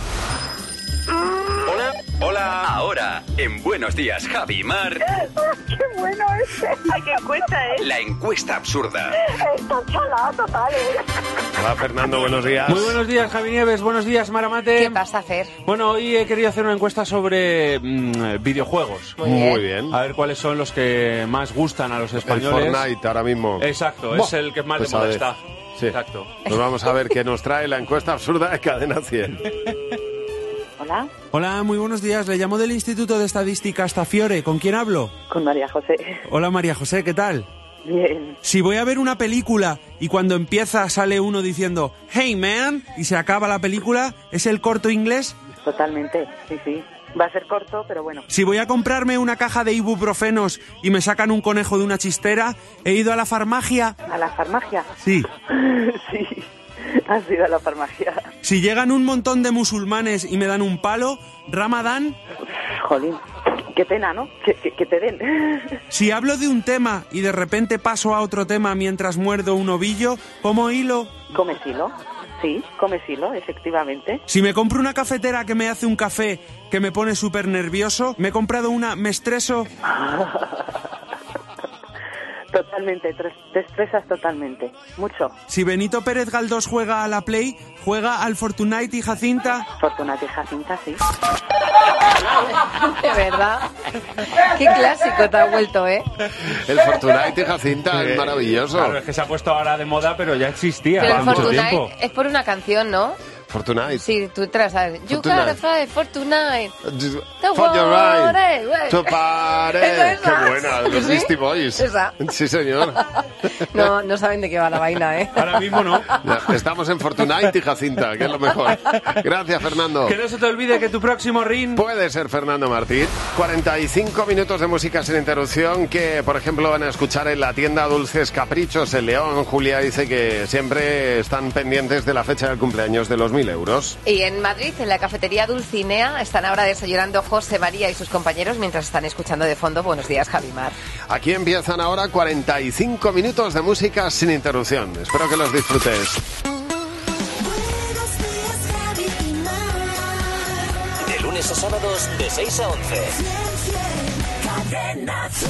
Hola. Hola. Ahora, en Buenos Días, Javi y Mar, ¡Qué bueno ese! ¡Ay, qué encuesta, eh! la encuesta absurda. Está chalada total, eh. Hola, Fernando, buenos días. Muy buenos días, Javi Nieves. Buenos días, Maramate. ¿Qué vas a hacer? Bueno, hoy he querido hacer una encuesta sobre mm, videojuegos. Muy bien. Muy bien. A ver cuáles son los que más gustan a los El españoles. Fortnite ahora mismo. Exacto, Buah, es el que más pues de a moda ver. está. Sí. Exacto. Pues vamos a ver qué nos trae la encuesta absurda de Cadena cien. Hola, Hola, muy buenos días. Le llamo del Instituto de Estadística Astafiore. ¿Con quién hablo? con María José. Hola, María José, ¿qué tal? Bien. Si voy a ver una película y cuando empieza sale uno diciendo "Hey man" y se acaba la película, ¿es el corto inglés? Totalmente, sí, sí. Va a ser corto, pero bueno. Si voy a comprarme una caja de ibuprofenos y me sacan un conejo de una chistera, ¿he ido a la farmacia? ¿A la farmacia? Sí. Sí, has ido a la farmacia. Si llegan un montón de musulmanes y me dan un palo, ¿Ramadán? Jolín, qué pena, ¿no? Que, que, que te den. Si hablo de un tema y de repente paso a otro tema mientras muerdo un ovillo, ¿cómo hilo? ¿Comes hilo? Sí, comes hilo, efectivamente. Si me compro una cafetera que me hace un café que me pone súper nervioso, me he comprado una, me estreso. Totalmente, te te estresas totalmente, mucho. Si Benito Pérez Galdós juega a la Play, ¿juega al Fortnite y Jacinta? Fortnite y Jacinta, sí. De verdad. Qué clásico te ha vuelto, ¿eh? El Fortnite y Jacinta es maravilloso. Claro, es que se ha puesto ahora de moda, pero ya existía Pero el hace mucho Fortnite tiempo. es por una canción, ¿no? Fortnite. Sí, tú te la sabes. You Fortnite. gotta fight for tonight. For your right. right. To party. Esa, esa. Qué buena, de los ¿Sí? Beastie Boys. Esa. Sí, señor. No, no saben de qué va la vaina, ¿eh? Ahora mismo no. Ya, estamos en Fortnite y Jacinta, que es lo mejor. Gracias, Fernando. Que no se te olvide que tu próximo ring... Puede ser Fernando Martín. cuarenta y cinco minutos de música sin interrupción que, por ejemplo, van a escuchar en la tienda Dulces Caprichos en León. Julia dice que siempre están pendientes de la fecha del cumpleaños de los mil euros. Y en Madrid, en la cafetería Dulcinea, están ahora desayunando José María y sus compañeros mientras están escuchando de fondo Buenos Días, Javimar. Aquí empiezan ahora cuarenta y cinco minutos de música sin interrupción. Espero que los disfrutes. De lunes a sábados de seis a once.